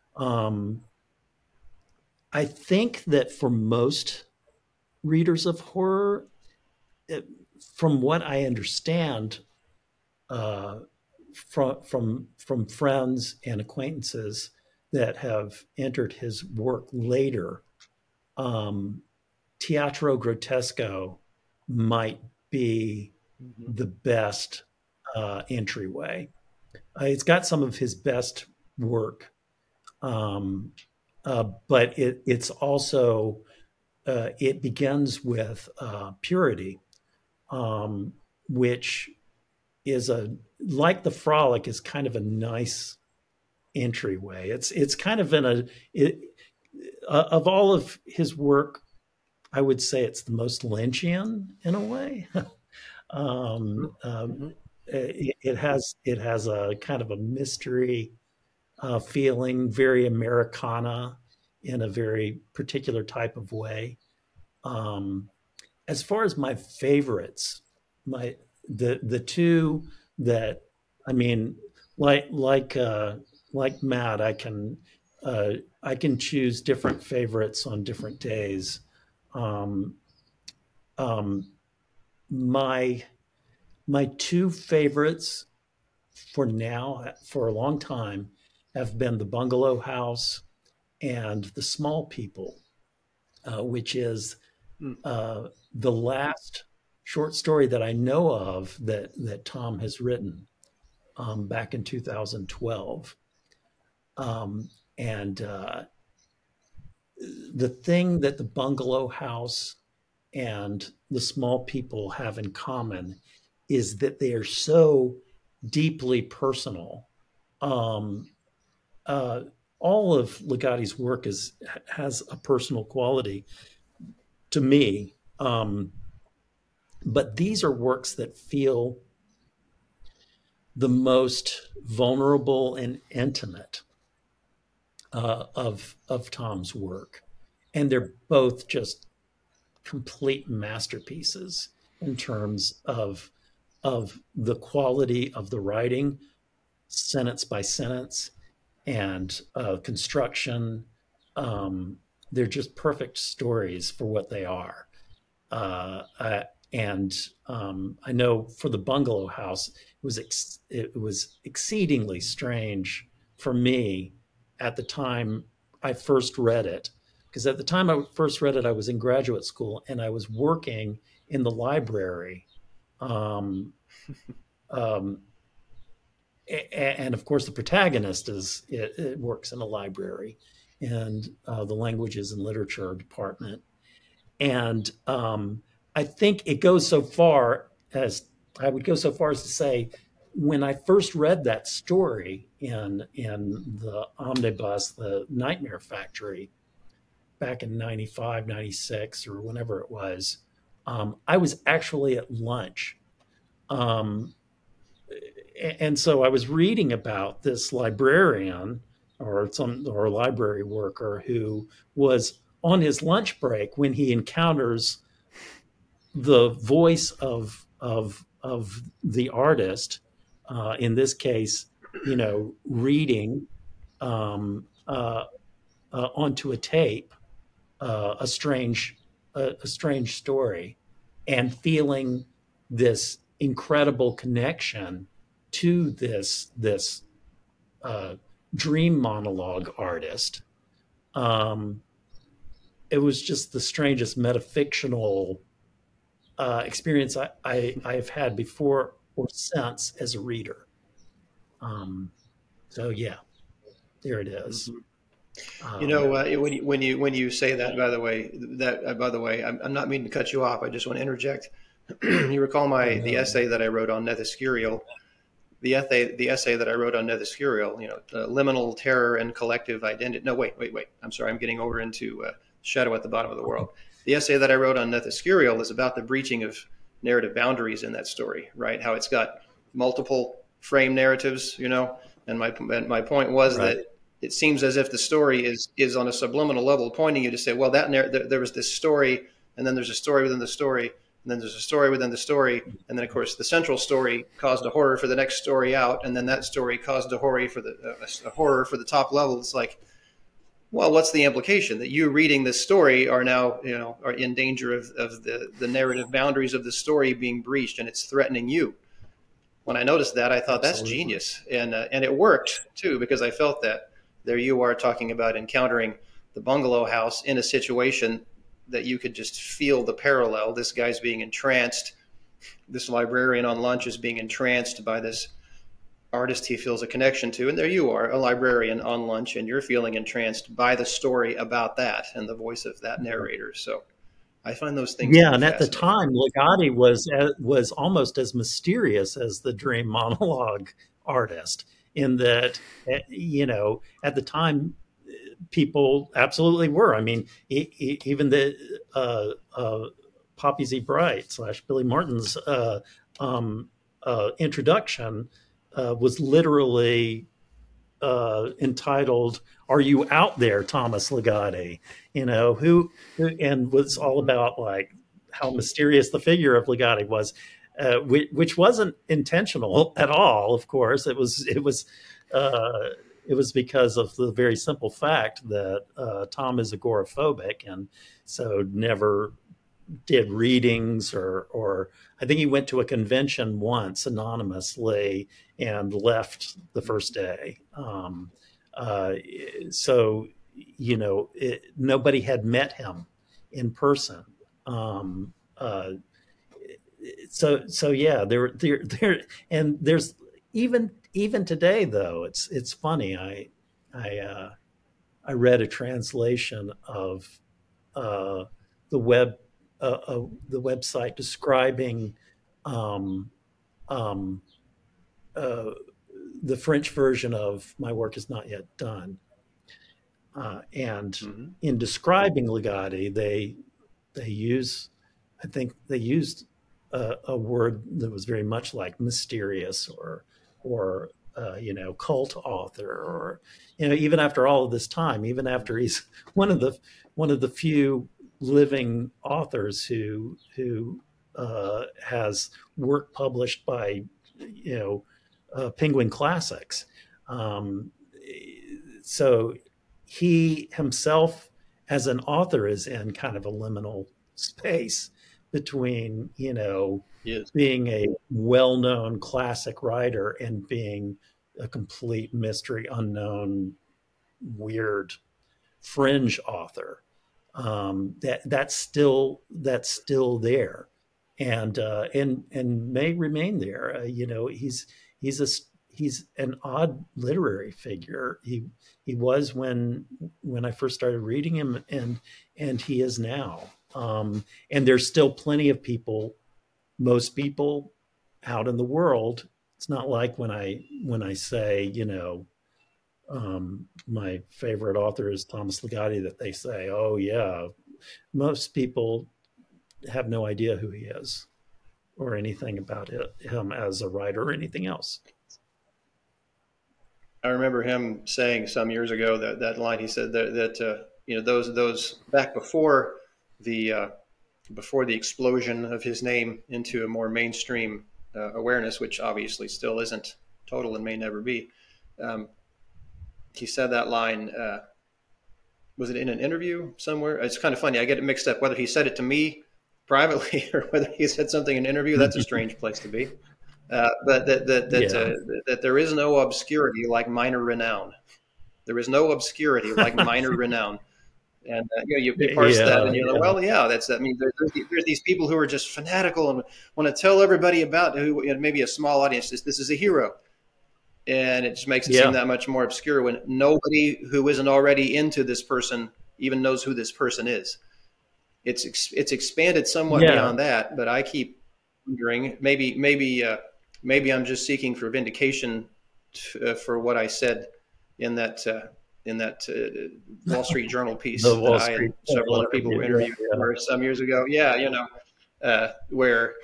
I think that for most readers of horror, from what I understand, uh, from friends and acquaintances that have entered his work later, Teatro Grotesco might be the best entryway. It's got some of his best work, but it's also it begins with purity, which is like The Frolic is kind of a nice entryway. It's kind of of all of his work, I would say it's the most Lynchian in a way. It has a kind of a mystery feeling, very Americana in a very particular type of way. As far as my favorites, the two that, I mean, like Matt, I can choose different favorites on different days. Um, um, my my two favorites for now, for a long time, have been The Bungalow House and The Small People, which is the last short story that I know of that Tom has written, back in 2012. And the thing that The Bungalow House and The Small People have in common is that they are so deeply personal. Um, uh, all of Ligatti's work has a personal quality to me, but these are works that feel the most vulnerable and intimate of Tom's work, and they're both just complete masterpieces in terms of the quality of the writing, sentence by sentence, and construction. Um, they're just perfect stories for what they are. Uh, uh, and I know for The Bungalow House, it was exceedingly strange for me at the time I first read it, because at the time I first read it, I was in graduate school and I was working in the library. Um, um, and of course, the protagonist it works in a library and the languages and literature department. And I think it goes so far as I would go so far as to say, when I first read that story in the omnibus, The Nightmare Factory, back in 95, 96, or whenever it was, I was actually at lunch. Um, and so I was reading about this librarian or library worker who was on his lunch break when he encounters the voice of the artist, in this case, reading onto a tape a strange story, and feeling this incredible connection to this dream monologue artist. It was just the strangest metafictional experience I've had before or since as a reader. So yeah, there it is. When you say that, by the way, I'm not meaning to cut you off. I just want to interject. You recall the essay that I wrote on Nethyscurial, the essay that I wrote on Nethyscurial, liminal terror and collective identity. No, wait. I'm sorry. I'm getting over into Shadow at the Bottom of the World. The essay that I wrote on Nethyscurial is about the breaching of narrative boundaries in that story, right? How it's got multiple frame narratives, and my point was that it seems as if the story is on a subliminal level pointing you to say, well, there was this story, and then there's a story within the story, and then there's a story within the story, and then of course the central story caused a horror for the next story out, and then that story caused a horror for the top level. It's like, well, what's the implication that you reading this story are now are in danger of the narrative boundaries of the story being breached, and it's threatening you? When I noticed that, I thought that's genius, and it worked too, because I felt that there you are talking about encountering the bungalow house in a situation that you could just feel the parallel. This guy's being entranced. This librarian on lunch is being entranced by this artist he feels a connection to. And there you are, a librarian on lunch, and you're feeling entranced by the story about that and the voice of that narrator. So I find those things. Yeah, and at the time, Ligotti was almost as mysterious as the dream monologue artist, in that, at the time, people absolutely were. I mean, even the Poppy Z. Bright / Billy Martin's introduction was literally entitled "Are You Out There, Thomas Ligotti?" And was all about like how mysterious the figure of Ligotti was, which wasn't intentional at all. Of course, it was because of the very simple fact that Tom is agoraphobic, and so never did readings or I think he went to a convention once anonymously and left the first day. So nobody had met him in person. So yeah, there and there's even today though, it's funny. I read a translation of the website describing the French version of My Work Is Not Yet Done. And in describing Ligotti, they used a word that was very much like mysterious or cult author, or even after all of this time, even after he's one of the few living authors who has work published by Penguin Classics. So he himself as an author is in kind of a liminal space between being a well-known classic writer and being a complete mystery, unknown, weird fringe author. That's still there, and may remain there. He's an odd literary figure. He was when I first started reading him, and he is now. And there's still plenty of people, most people out in the world. It's not like when I say, my favorite author is Thomas Ligotti, that they say, oh yeah, most people have no idea who he is or anything about him as a writer or anything else. I remember him saying some years ago that line. He said that those back before the explosion of his name into a more mainstream awareness, which obviously still isn't total and may never be. He said that line. Was it in an interview somewhere? It's kind of funny. I get it mixed up whether he said it to me privately or whether he said something in an interview. That's a strange place to be. But that there is no obscurity like minor renown. There is no obscurity like minor renown. And you parse that, and you're like, well, yeah, that means there's these people who are just fanatical and want to tell everybody about who, maybe a small audience, this is a hero. And it just makes it seem that much more obscure when nobody who isn't already into this person even knows who this person is. It's expanded somewhat beyond that, but I keep wondering, maybe I'm just seeking for vindication for what I said in that Wall Street Journal piece that I and several other people were interviewed for some years ago. Where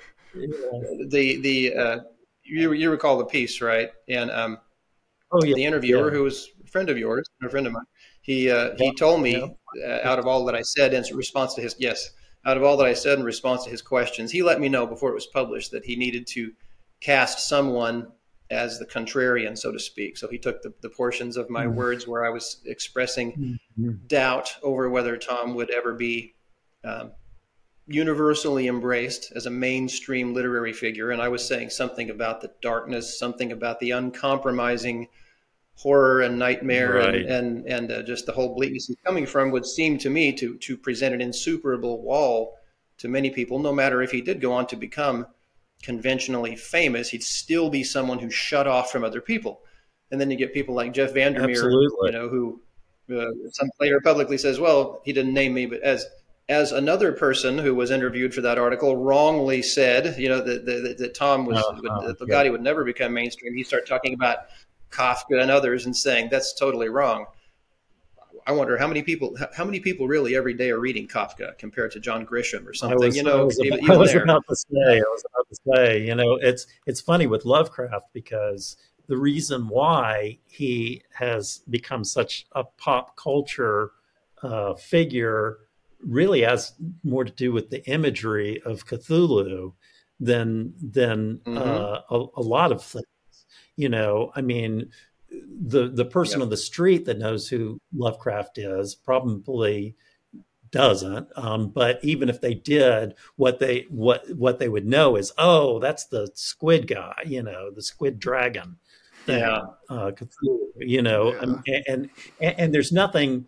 you recall the piece, right? And the interviewer, who was a friend of yours, a friend of mine, he told me out of all that I said in response to his questions, he let me know before it was published that he needed to cast someone as the contrarian, so to speak. So he took the portions of my words where I was expressing doubt over whether Tom would ever be universally embraced as a mainstream literary figure. And I was saying something about the darkness, something about the uncompromising horror and nightmare and just the whole bleakness he's coming from would seem to me to present an insuperable wall to many people. No matter if he did go on to become conventionally famous, he'd still be someone who's shut off from other people. And then you get people like Jeff Vandermeer, who some later publicly says, well, he didn't name me, but as another person who was interviewed for that article wrongly said, that Tom was that Ligotti would never become mainstream. He started talking about Kafka and others and saying that's totally wrong. I wonder how many people really every day are reading Kafka compared to John Grisham or something. I was about to say, it's funny with Lovecraft, because the reason why he has become such a pop culture figure really has more to do with the imagery of Cthulhu than a lot of things. I mean, the person on the street that knows who Lovecraft is probably doesn't. But even if they did, what they would know is, oh, that's the squid guy, the squid dragon thing, Cthulhu, and there's nothing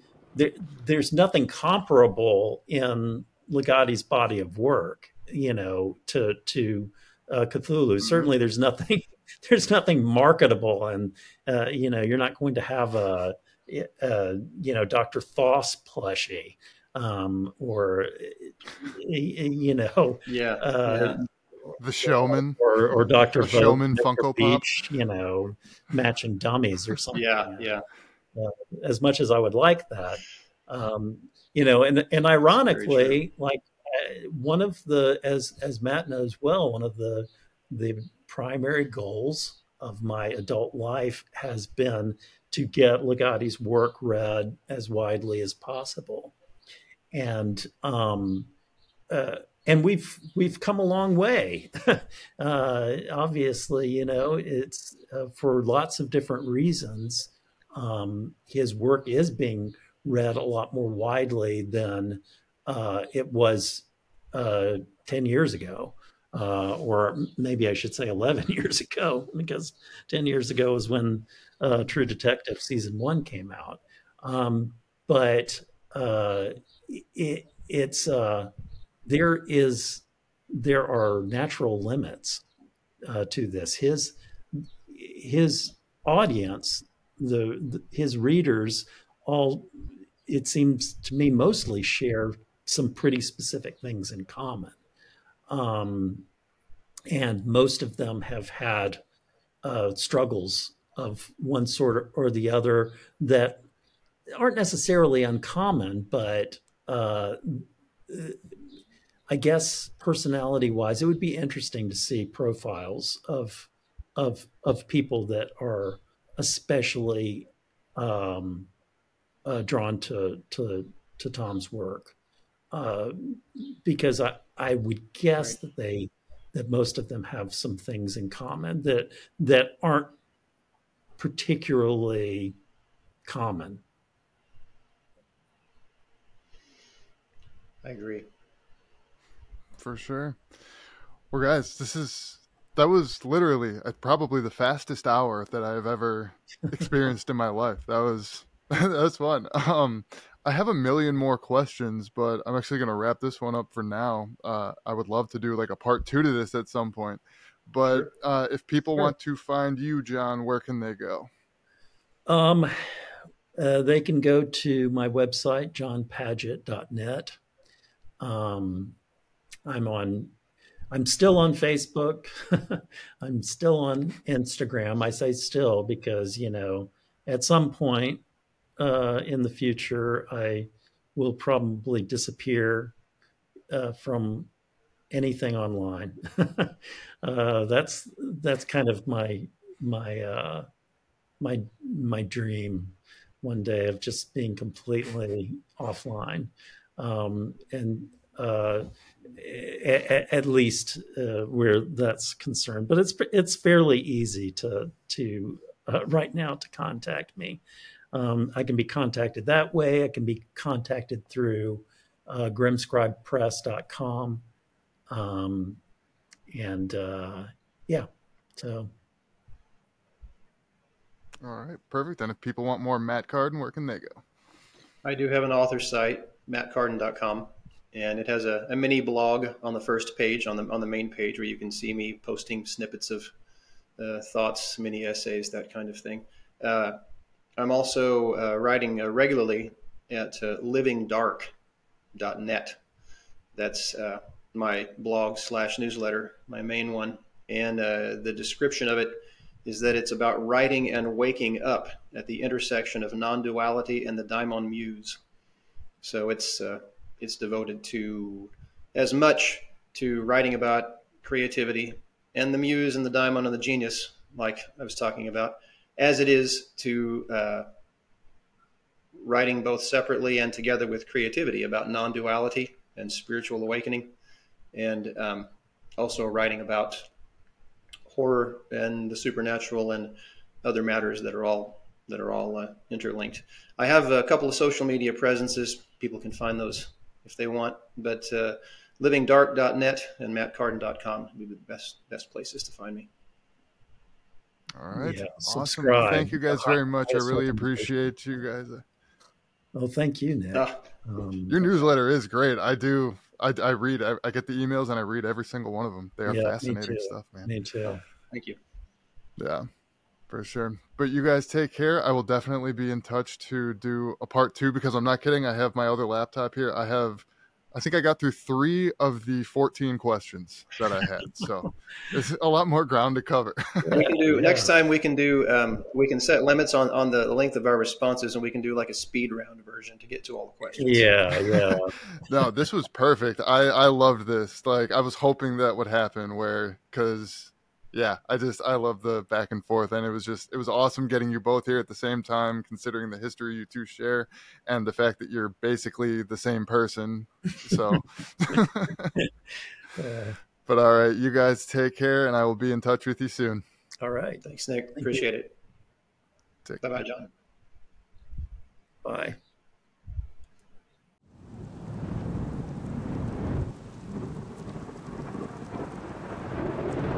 comparable in Ligotti's body of work, to Cthulhu. Certainly there's nothing marketable, and you're not going to have a Dr. Thoth plushie, or the Showman or Dr. Showman Funko Pop, matching dummies or something. As much as I would like that, and ironically, like one of the, as Matt knows well, one of the primary goals of my adult life has been to get Ligotti's work read as widely as possible, and we've come a long way. Obviously, it's for lots of different reasons. His work is being read a lot more widely than it was 10 years ago. Or maybe I should say 11 years ago, because 10 years ago is when True Detective season 1 came out. But there are natural limits to this. His audience, his readers, all, it seems to me, mostly share some pretty specific things in common. And most of them have had struggles of one sort or the other that aren't necessarily uncommon, but I guess personality-wise, it would be interesting to see profiles of people that are especially drawn to Tom's work, because I would guess that most of them have some things in common that aren't particularly common. I agree. For sure. Well, guys, that was literally probably the fastest hour that I've ever experienced in my life. That was That's fun. I have a million more questions, but I'm actually going to wrap this one up for now. I would love to do like a part 2 to this at some point. But if people Sure. want to find you, John, where can they go? Um, they can go to my website, johnpadgett.net. Um, I'm still on Facebook. I'm still on Instagram. I say still because, at some point in the future, I will probably disappear from anything online. That's kind of my my dream one day of just being completely offline, and at least where that's concerned. But it's fairly easy to right now to contact me. I can be contacted that way. I can be contacted through grimscribepress.com. And yeah, so. All right, perfect. And if people want more Matt Carden, where can they go? I do have an author site, mattcarden.com, and it has a mini blog on the first page, on the main page, where you can see me posting snippets of thoughts, mini essays, that kind of thing. I'm also writing regularly at livingdark.net. That's my blog / newsletter, my main one. And the description of it is that it's about writing and waking up at the intersection of non-duality and the daimon muse. So it's devoted to as much to writing about creativity and the muse and the daimon and the genius, like I was talking about, as it is to writing both separately and together with creativity about non-duality and spiritual awakening, and also writing about horror and the supernatural and other matters that are all interlinked. I have a couple of social media presences. People can find those if they want, but livingdark.net and mattcarden.com would be the best places to find me. All right. Yeah, awesome. subscribe. Thank you guys very much. I really appreciate you guys. Oh, thank you, Nick. Your newsletter is great. I read, I get the emails and I read every single one of them. They are fascinating stuff, man. Me too. Thank you. Yeah, for sure. But you guys take care. I will definitely be in touch to do a part 2, because I'm not kidding. I have my other laptop here. I think I got through 3 of the 14 questions that I had. So there's a lot more ground to cover. We can do next time. We can set limits on the length of our responses, and we can do like a speed round version to get to all the questions. Yeah. No, this was perfect. I loved this. Like, I was hoping that would happen, because I love the back and forth, and it was awesome getting you both here at the same time, considering the history you two share and the fact that you're basically the same person. So, but all right, you guys take care, and I will be in touch with you soon. All right. Thanks, Nick. Appreciate it. Take Bye-bye, John. Bye.